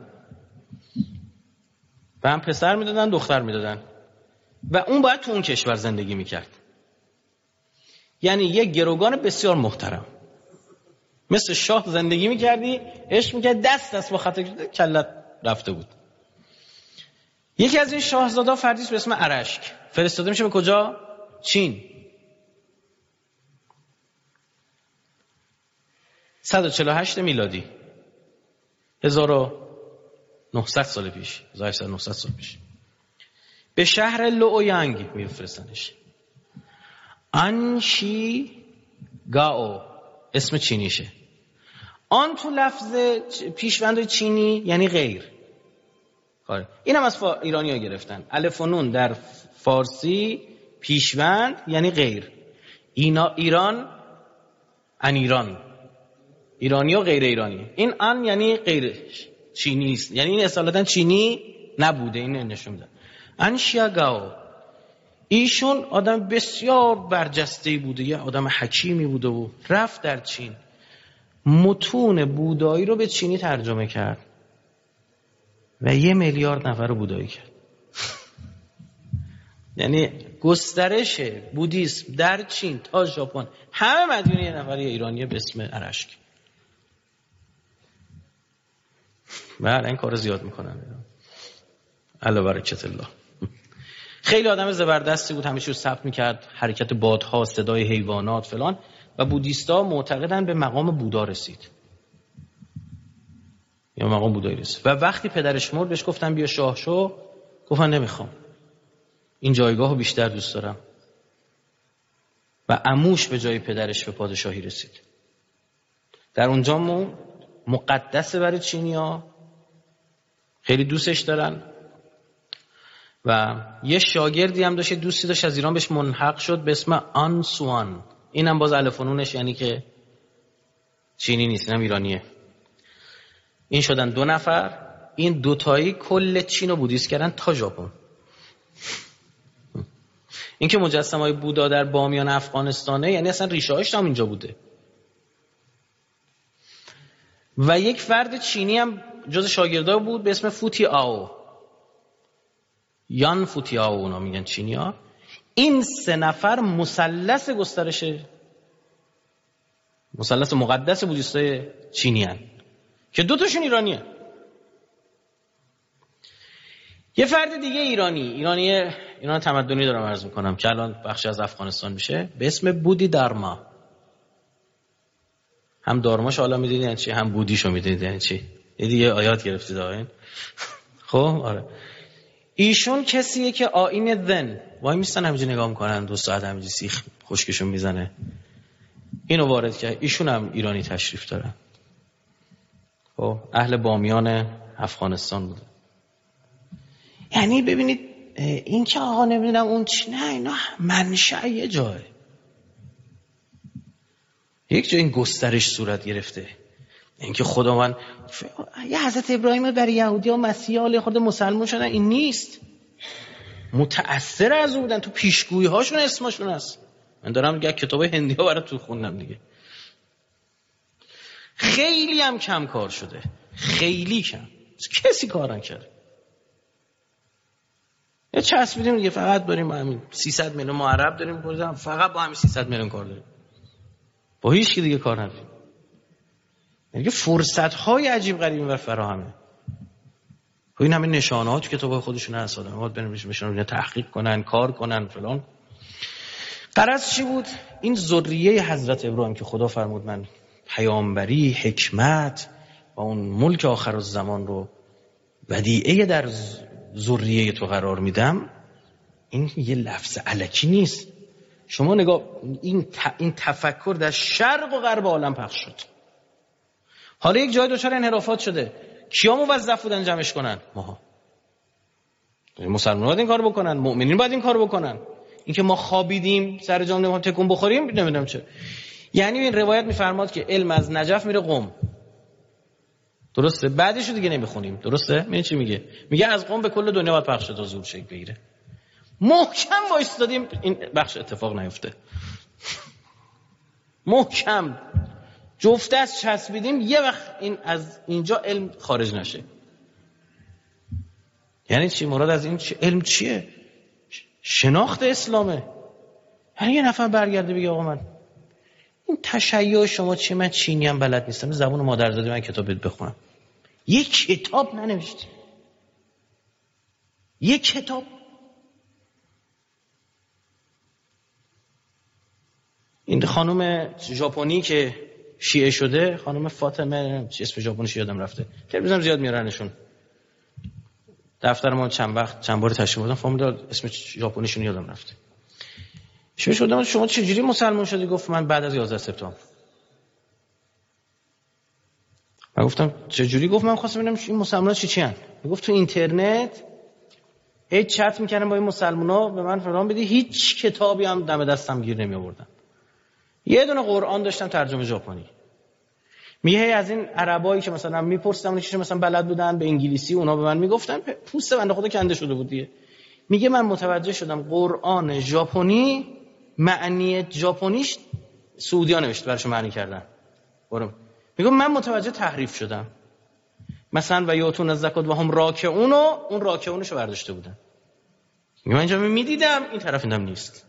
به هم پسر میدادن، دختر میدادن و اون باید تو اون کشور زندگی میکرد. یعنی یک گروگان بسیار محترم مثل شاه زندگی میکردی، عشق میکرد، دست دست با خط کلت رفته بود. یکی از این شاهزادا فردی به اسم ارشک فرستاده میشه به کجا؟ چین. صد و چهل و هشت میلادی، هزار و نهصد سال پیش، هزار و هشتصد و نهصد سال پیش، به شهر لویانگ میفرستنش. انشی گاو اسم چینیشه. آن تو لفظ پیشوند چینی یعنی غیر. این هم از ایرانی ها گرفتن. الف و نون در فارسی پیشوند یعنی غیر. اینا ایران ان ایران، ایرانی و غیر ایرانی. این ان یعنی غیر چینی است، یعنی این اصالتا چینی نبوده. این نشون میده. ان شیاگاو ایشون آدم بسیار برجسته‌ای بوده، یه آدم حکیمی بوده و رفت در چین متون بودایی رو به چینی ترجمه کرد و یه میلیارد نفر رو بودایی کرد. یعنی گسترش بودیسم در چین تا ژاپن همه مدیون یه نفر ایرانی به اسم ارشک. بله این کار زیاد میکنن. الا برکت الله. خیلی آدم زبردستی بود، همیشه رو ثبت میکرد حرکت بادها، صدای حیوانات فلان، و بودیستا معتقدن به مقام بودا رسید یا مقام بودایی رسید. و وقتی پدرش مرد بهش گفتن بیا شاه شو، گفتن نمیخوام، این جایگاه رو بیشتر دوست دارم. و عموش به جای پدرش به پادشاهی رسید. در اونجا مقدسه برای چینی‌ها، خیلی دوستش دارن. و یه شاگردی هم داشت، دوستی داشت از ایران بهش منحق شد به اسم آن سوان. اینم باز الف و نونش یعنی که چینی نیست، اینم ایرانیه. این شدن دو نفر. این دوتایی کل چین رو بودیست کردن تا ژاپن. این که مجسمه‌های بودا در بامیان افغانستانه، یعنی اصلا ریشه هاش هم اینجا بوده. و یک فرد چینی هم جز شاگردا بود به اسم فوتی آو، یان فوتی آو اونا میگن چینی‌ها. این سه نفر مثلث گسترش مثلث مقدس بودیستای چینی هن که دو تاشون ایرانیه. یه فرد دیگه ایرانی ایرانی ایران تمدنی دارم عرض میکنم که الان بخشی از افغانستان میشه، به اسم بودی دارما. هم دارماش حالا میدونید یعنی چی، هم بودیشو میدونید یعنی چی. یه دیگه آیات گرفتید آقایون. خب آره، ایشون کسیه که آیین ذن وای میستن همینجا نگاه میکنن، دو ساعت همینجا سیخ خشکشون میزنه. اینو وارد کرد. ایشون هم ایرانی تشریف دارن. خب اهل بامیان افغانستان بوده. یعنی ببینید این که آقا نمیدونم اون چی، نه اینا منشأ یه جای، یک جای این گسترش صورت گرفته. اینکه خداوند ف... یه حضرت ابراهیم برای یهودی و مسیحا خود مسلمان شدن، این نیست. متأثر از او بودن، تو پیشگویی هاشون اسمشون هست. من دارم دیگه کتاب هندی ها برای تو خوندم دیگه. خیلی هم کم کار شده، خیلی کم، کسی کار نکرد. یه چسبیدیم دیگه، فقط بریم با همین سیصد میلیون ما عرب داریم کردیم، فقط با همین سیصد میلیون کار داریم، با هیچ کی دیگه کار نداریم. میگه فرصت های عجیب غریبی بر فراهمه. این همه نشانات تو کتاب خودشون هست، آدم باید برن بهشون تحقیق کنن، کار کنن فلان. غرض چی بود؟ این ذریه حضرت ابراهیم که خدا فرمود من پیامبری، حکمت و اون ملک آخر الزمان رو ودیعه در ذریه تو قرار میدم، این یه لفظ الکی نیست. شما نگاه، این این تفکر در شرق و غرب عالم پخش شد. حالا یک جای دچار انحرافات شده. کیا موظف بودن جمعش کنن؟ ماها. مسلمان‌ها باید این کارو بکنن، مؤمنین باید این کارو بکنن. اینکه ما خوابیدیم سر جام نمی‌خوام تکون بخوریم نمیدونم چه. یعنی این روایت میفرماد که علم از نجف میره قم. درسته؟ بعدش دیگه نمیخونیم. درسته؟ من چی میگه؟ میگه از قم به کل دنیا باید پخش شه تا زور شکل بگیره. محکم وایسادیم این بخش اتفاق نیفته. محکم جفت از چسبیدیم یه وقت این از اینجا علم خارج نشه. یعنی چی؟ مراد از این چی؟ علم چیه؟ شناخت اسلامه. یعنی یه نفر برگرده بگه آقا من این تشیع شما چی، من چینی هم بلد نیستم، زبان مادرزادی من کتاب بخونم. یه کتاب ننوشته، یه کتاب. این خانم ژاپنی که شیعه شده، خانم فاطمه، چی اسم ژاپنیش یادم رفته، تلویزیون زیاد میارنشون. دفتر ما چند وقت چند بار تشریف بردم، فهمیدم اسم ژاپنیشون یادم رفته. شما شدم شما چجوری مسلمان شدی؟ گفت من بعد از یازده سپتامبر. من گفتم چجوری؟ گفت من خواستم ببینم این مسلمان‌ها چی چی ان. گفت تو اینترنت هیچ چت می‌کردم با این مسلمان‌ها، به من فلان بدی، هیچ کتابی هم دم دستم گیر نمی‌آوردن. یه دونه قرآن داشتم ترجمه ژاپنی. میگه از این عربایی که مثلا میپرسیدم چه مثلا بلد بودن به انگلیسی، اونا به من میگفتن، پوست بنده خدا کنده شده بود دیگه. میگه من متوجه شدم قرآن ژاپنی معنی ژاپنیش سعودی‌ها نوشته براشو معنی کردن. برام میگم من متوجه تحریف شدم. مثلا و یاتون از زکات و هم راکعون، اون راکعونشو برداشته بودن. میگم من اینجا میدیدم این طرف اینم نیست.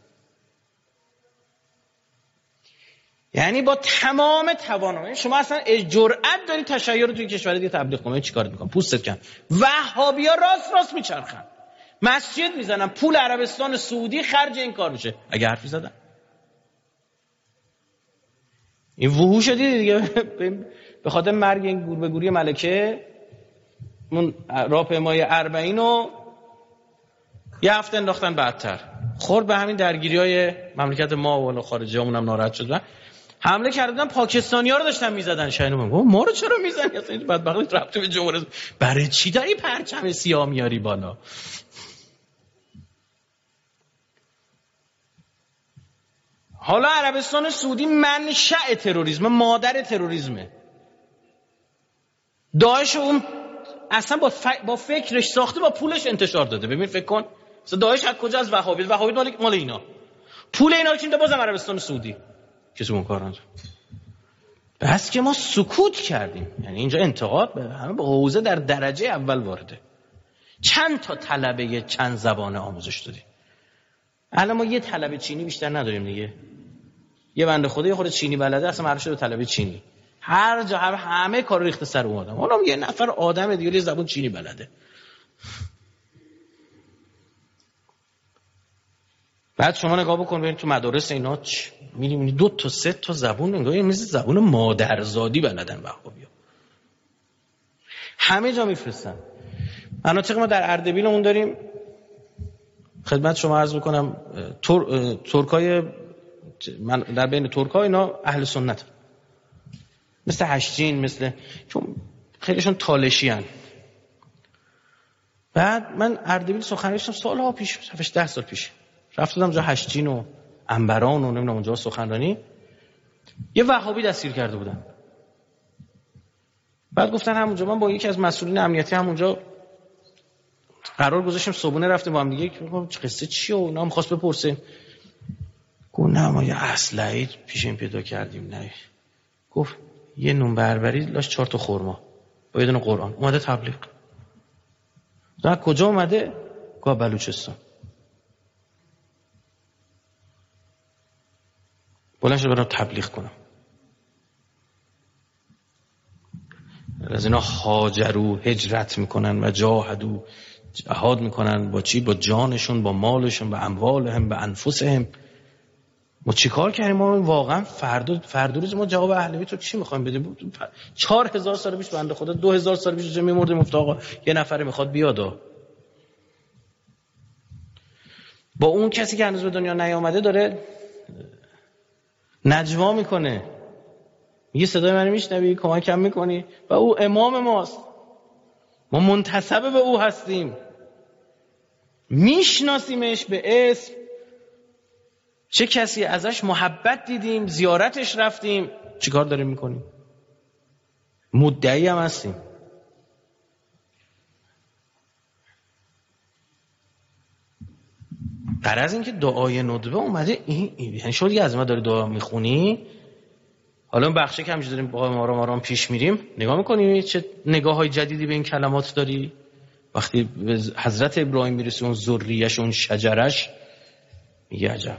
یعنی با تمام توانایی شما اصلا جرأت داری تشیع رو توی کشور دیگه تبلیغ کنی، چیکار میکنن؟ پوستت کن. وهابی‌ها راست راست میچرخن، مسجد میزنن، پول عربستان سعودی خرج این کار میشه. اگه حرفی زدن این وحوش دیدی دیگه، به خاطر مرگ این گور به گوری ملکه اون راهپیمای اربعین رو یه هفته انداختن بعدتر، خورد به همین درگیری‌های مملکت ما و خارجی‌هامون هم ناراحت شد، حمله کردن پاکستانی‌ها رو داشتن میزدن. شاید گفت ما رو چرا میزنی؟ اصلا این بدبختی ربطی به جمهوری، برای چی داری پرچم سیاه میاری بالا؟ حالا عربستان سعودی منشأ تروریسم، مادر تروریسمه. داعش اون اصلا با, ف... با فکرش ساخته، با پولش انتشار داده. ببین فکر کن مثلا داعش از کجا؟ از وهابی. وهابی مال مال اینا، پول اینا رو که بازم عربستان سعودی کسی اون کار نداره. بس که ما سکوت کردیم. یعنی اینجا انتقاد به همه به حوزه در درجه اول وارده. چند تا طلبه چند زبانه آموزش دادیم. الان ما یه طلبه چینی بیشتر نداریم دیگه. یه بنده خدا یه خورده چینی بلده، اصلا معروف شده طلبه چینی. هر جا همه, همه کار ریخته سر اون آدم. اونم یه نفر آدم دیگه یه زبان چینی بلده. بعد شما نگاه بکن ببین تو مدارس اینا می‌بینی دو تا سه تا زبون انگار یه مثل زبون مادرزادی بلدن وهابی‌ها. همه جا میفرستن. مناطق ما در اردبیلمون داریم، خدمت شما عرض بکنم، تر... ترکای من در بین ترکا اینا اهل سنت، مثل هشتین، مثل چون خیلیشون تالشی هن. بعد من اردبیل سخنرانی داشتم سالها پیش، صفحش ده سال پیش، رفتم اونجا هشتین و انبران و نمیدونم اونجا سخنرانی، یه وهابی دستگیر کرده بودن. بعد گفتن همونجا من با یکی از مسئولین امنیتی همونجا قرار گذاشتیم صبحونه رفتیم با هم دیگه، چه قصه چیه و اونا می‌خواست بپرسه. گفت نه ما یه اسلحه پیش این پیدا کردیم. نه گفت یه نون بربری لاش چهار تا خرما با یه دونه قرآن اومده تبلیغ. از کجا اومده؟ گفت بلوچستان. بلند شد برام تبلیغ کنم. از اینا هاجرو، هجرت میکنن و جاهدو، جهاد میکنن با چی؟ با جانشون، با مالشون، با اموالهم، با انفسهم. ما چی کار کردیم؟ ما واقعا فردا فردا روز ما جواب اهل بیت رو چی میخوایم بدیم؟ چهار هزار سال پیش بنده خدا دو هزار سال پیش جا میمردیم، گفت آقا یه نفر میخواد بیاد. با اون کسی که هنوز به دنیا نیامده داره نجوا میکنه، میگه صدای منو میشنوی؟ کمکم میکنی؟ و او امام ماست، ما منتسب به او هستیم، میشناسیمش به اسم، چه کسی ازش محبت دیدیم، زیارتش رفتیم، چیکار داریم میکنیم؟ مدعی هم هستیم. در از اینکه دعای ندبه اومده این یعنی شما دیگه از ما داری دعا میخونی، حالا اون بخشه که همینجوری داریم با ما آرام آرام پیش میریم نگاه میکنیم چه نگاه های جدیدی به این کلمات داری. وقتی به حضرت ابراهیم میرسی اون ذریه‌اش اون شجرش میگه عجب.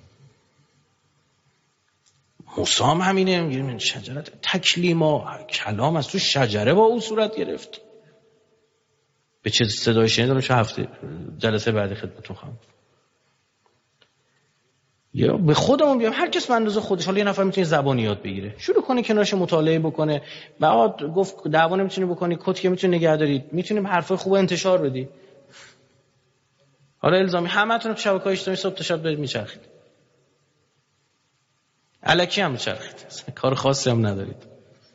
موسی هم همینه، میگه شجرت تکلیما، کلام از تو شجره با او صورت گرفت. به چه صدای شنیدم چه هفته جلسه بعد خدمتتون خواهم. یا به خودمون بیام، هر کس به اندازه خودش. حالا یه نفر میتونه زبان یاد بگیره، شروع کنه کنارش مطالعه بکنه. بعد گفت دعوا نمیتونی بکنی، کد که میتونی نگه داری، میتونیم حرفای خوب انتشار بدی. حالا الزامی همتون تو شبکه‌های اجتماعی صبح تا شب برید میچرخید، الکی هم میچرخید، کار خاصی هم ندارید.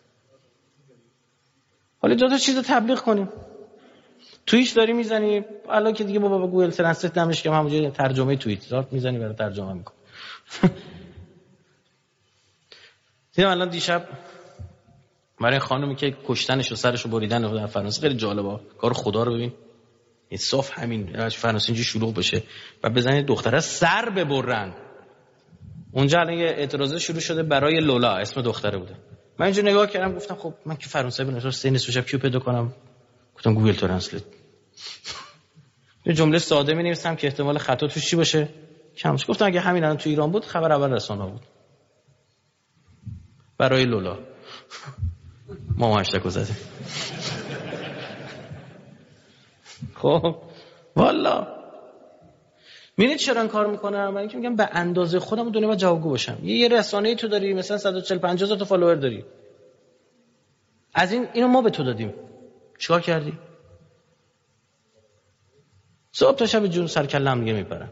حالا دو تا چیزو تبلیغ کنیم. توییت داری میزنی، الان که دیگه با بابا گوگل ترنسلیت نمیشه که همونجا ترجمه توییت دارت میزنی برای ترجمه میکنه. دیدم الان دیشب برای خانمی که کشتنش و سرش رو بریدن در فرانسه خیلی جالبه. کار خدا رو ببین، صاف همین فرانسه اینجوری شلوغ بشه و بزنید دختره سر ببرن. اونجا الان یه اعتراضه شروع شده برای لولا، اسم دختره بوده. من اینجا نگاه کردم گفتم خب من که فرانسه بنویسم سه نصف شب کیو پیدا کنم؟ گفتم گوگل ترنسلیت. یه جمله ساده می‌نویسم که احتمال خطا توش چی باشه؟ کمش. گفتم اگه همین الان تو ایران بود خبر اول رسانه‌ها بود. برای لولا. ما هشتگ زدیم. خب والا می‌بینید چرا این کار میکنم؟ من اینکه میگم به اندازه خودم دنیا باید جوابگو باشم. یه, یه رسانه‌ای تو داری مثلا صد و چهل پنجاه هزار تا فالوور داری. از این اینو ما به تو دادیم. چیکار کردی؟ صبح تا شب جون سر کله هم دیگه میپرن.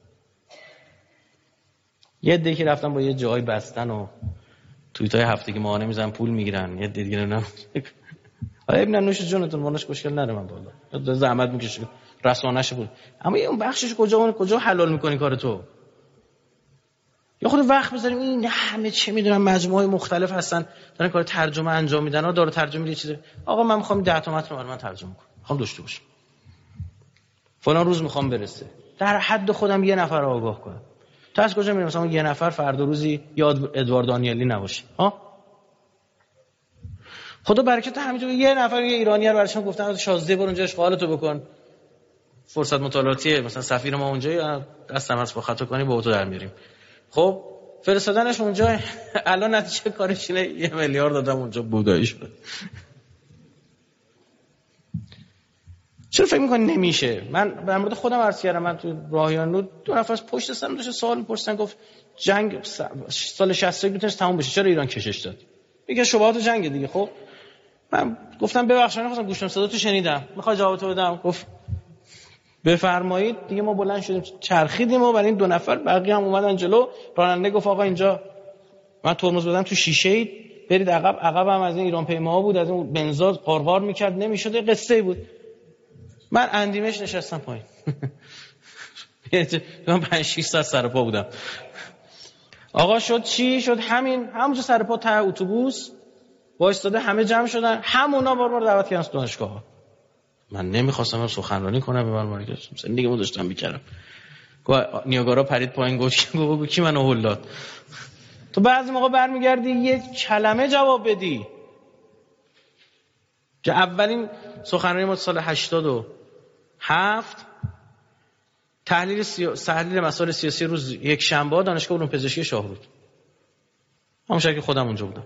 یه عده‌ای که رفتن با یه جای بستن و توییتای هفتگی ماهانه میزنن پول میگیرن. یه عده دیگه نه. آیا ابن نوش جونتون وانش مشکل نره من بالا. زحمت میکشی. رسانه‌ش بود. اما اون بخشش کجا کجا حلال میکنی کار تو؟ یا خود وقت بذاریم این همه چه میدونم مجموعه مختلف هستن دارن کار ترجمه انجام میدن. ها داره ترجمه میده چیزه. آقا من میخوام ده تا متن رو من ترجمه کنم. میخوام داشته باشم. فلان روز میخوام برسه. در حد خودم یه نفر آگاه کنم. تا از کجا میرم مثلا یه نفر فردا روزی یاد ادوارد دانیلی نباشه. ها؟ خدا برکت همینجوری یه نفر یه ایرانی رو براشون گفتن شازده برو اونجا اشغالتو بکن. فرصت مطالعاتی مثلا سفیر ما اونجا دستم هست با خطا کنی با تو در میاریم. خب فرستادنش اونجا الان نتیجه کارش اینه یه میلیارد دادم اونجا بودایی شد. چرا فکر می‌کنی نمیشه؟ من در مورد خودم عرض کردم من تو راهیان دو نفر از پشت سرم داشت سوال می‌پرسیدن گفت جنگ سال شصت و یک میتونست تموم بشه چرا ایران کشش داد؟ میگه شبهات جنگ دیگه. خب من گفتم ببخشید من خواستم گوشم صدا تو شنیدم میخوای جوابتو بدم؟ گفت بفرمایید. دیگه ما بلند شدیم چرخیدیم و برای این دو نفر بقیه هم اومدن جلو. راننده گفت آقا اینجا من ترمز بدم تو شیشه برید عقب. عقب هم از این ایران پیماها بود از اون بنزا قارقار میکرد نمیشد. قصه بود. من اندیمش نشستم پایین. من پنج شش ساعت سر پا بودم. آقا شد چی شد؟ همین همونجا سر پا ته اتوبوس وایستاده همه جمع شدن. همونا بار بار دعوت کردن دانشگاه‌ها. من نمیخواستم سخنرانی کنم به من مارکت دیگه مو داشتم میکردم. گفت نیاگارا پرید پایین گفت گفت کی منو هول داد. تو بعضی موقع برمیگردی یک کلمه جواب بدی. که اولین سخنرانی ما سال هشتاد و هفت تحلیل سیا... تحلیل مسائل سیاسی روز یک شنبه دانشگاه علوم پزشکی شاهرود. همون شکلی خودم اونجا بودم.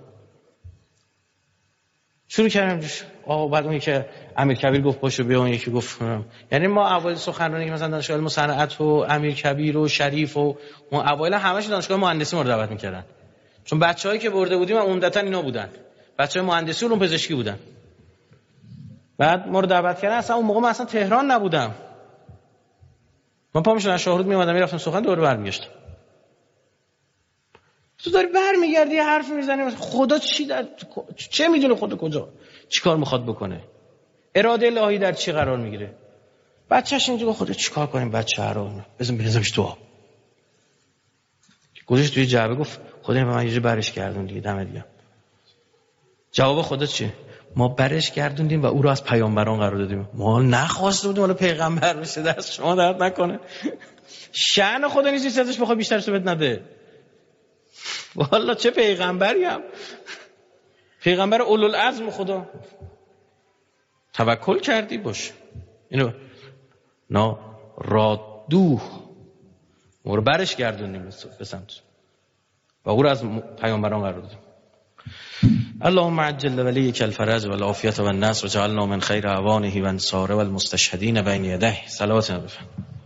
شروع کردم آقا بعد اون که امیرکبیر گفت پاشو بیا اون یکی گفت یعنی ما اول سخنرانی که مثلا دانشگاه علم صنعت و امیرکبیر و شریف و اون اوایل همش دانشگاه مهندسی ما رو دعوت می‌کردن. چون بچه‌هایی که برده بودیم عمدتاً اینا بودن. بچه‌های مهندسی و علوم پزشکی بودن. بعد ما رو دعوت کردن. اصلا اون موقع من اصلا تهران نبودم. من پا میشدم شاهرود میومدم میرفتم سخن دوباره برمیگشتم. تو داری برمیگردی یه حرف میزنی خدا چی در چه میدونه خدا کجا چیکار میخواد بکنه؟ اراده الهی در چی قرار میگیره؟ بچه‌ش اینجا خدا چیکار کنیم بچه رو بزن بنزمش تو آب. گذاشت توی جعبه گفت خدا من یه جا برش کردون دیگه دم دیگه. جواب خدا چیه؟ ما برش گردوندیم و او رو از پیامبران قرار دادیم. ما نخواسته بودیم حالا پیغمبر بشه دست شما درد نکنه. شأن خدا نیست ازش بخوای بیشتر سبت نده. والله چه پیغمبریم. پیغمبر اولوالعزم خدا. توکل کردی باش. اینو نا رادوه ما رو برش گردوندیم به سمت و او رو از پیامبران قرار دادیم. اللهم عجل ولیک الفرج والعافیة والنصر وجعلنا من خیر اعوانه و انصاره والمستشهدین بین یدیه. صلوات نبی.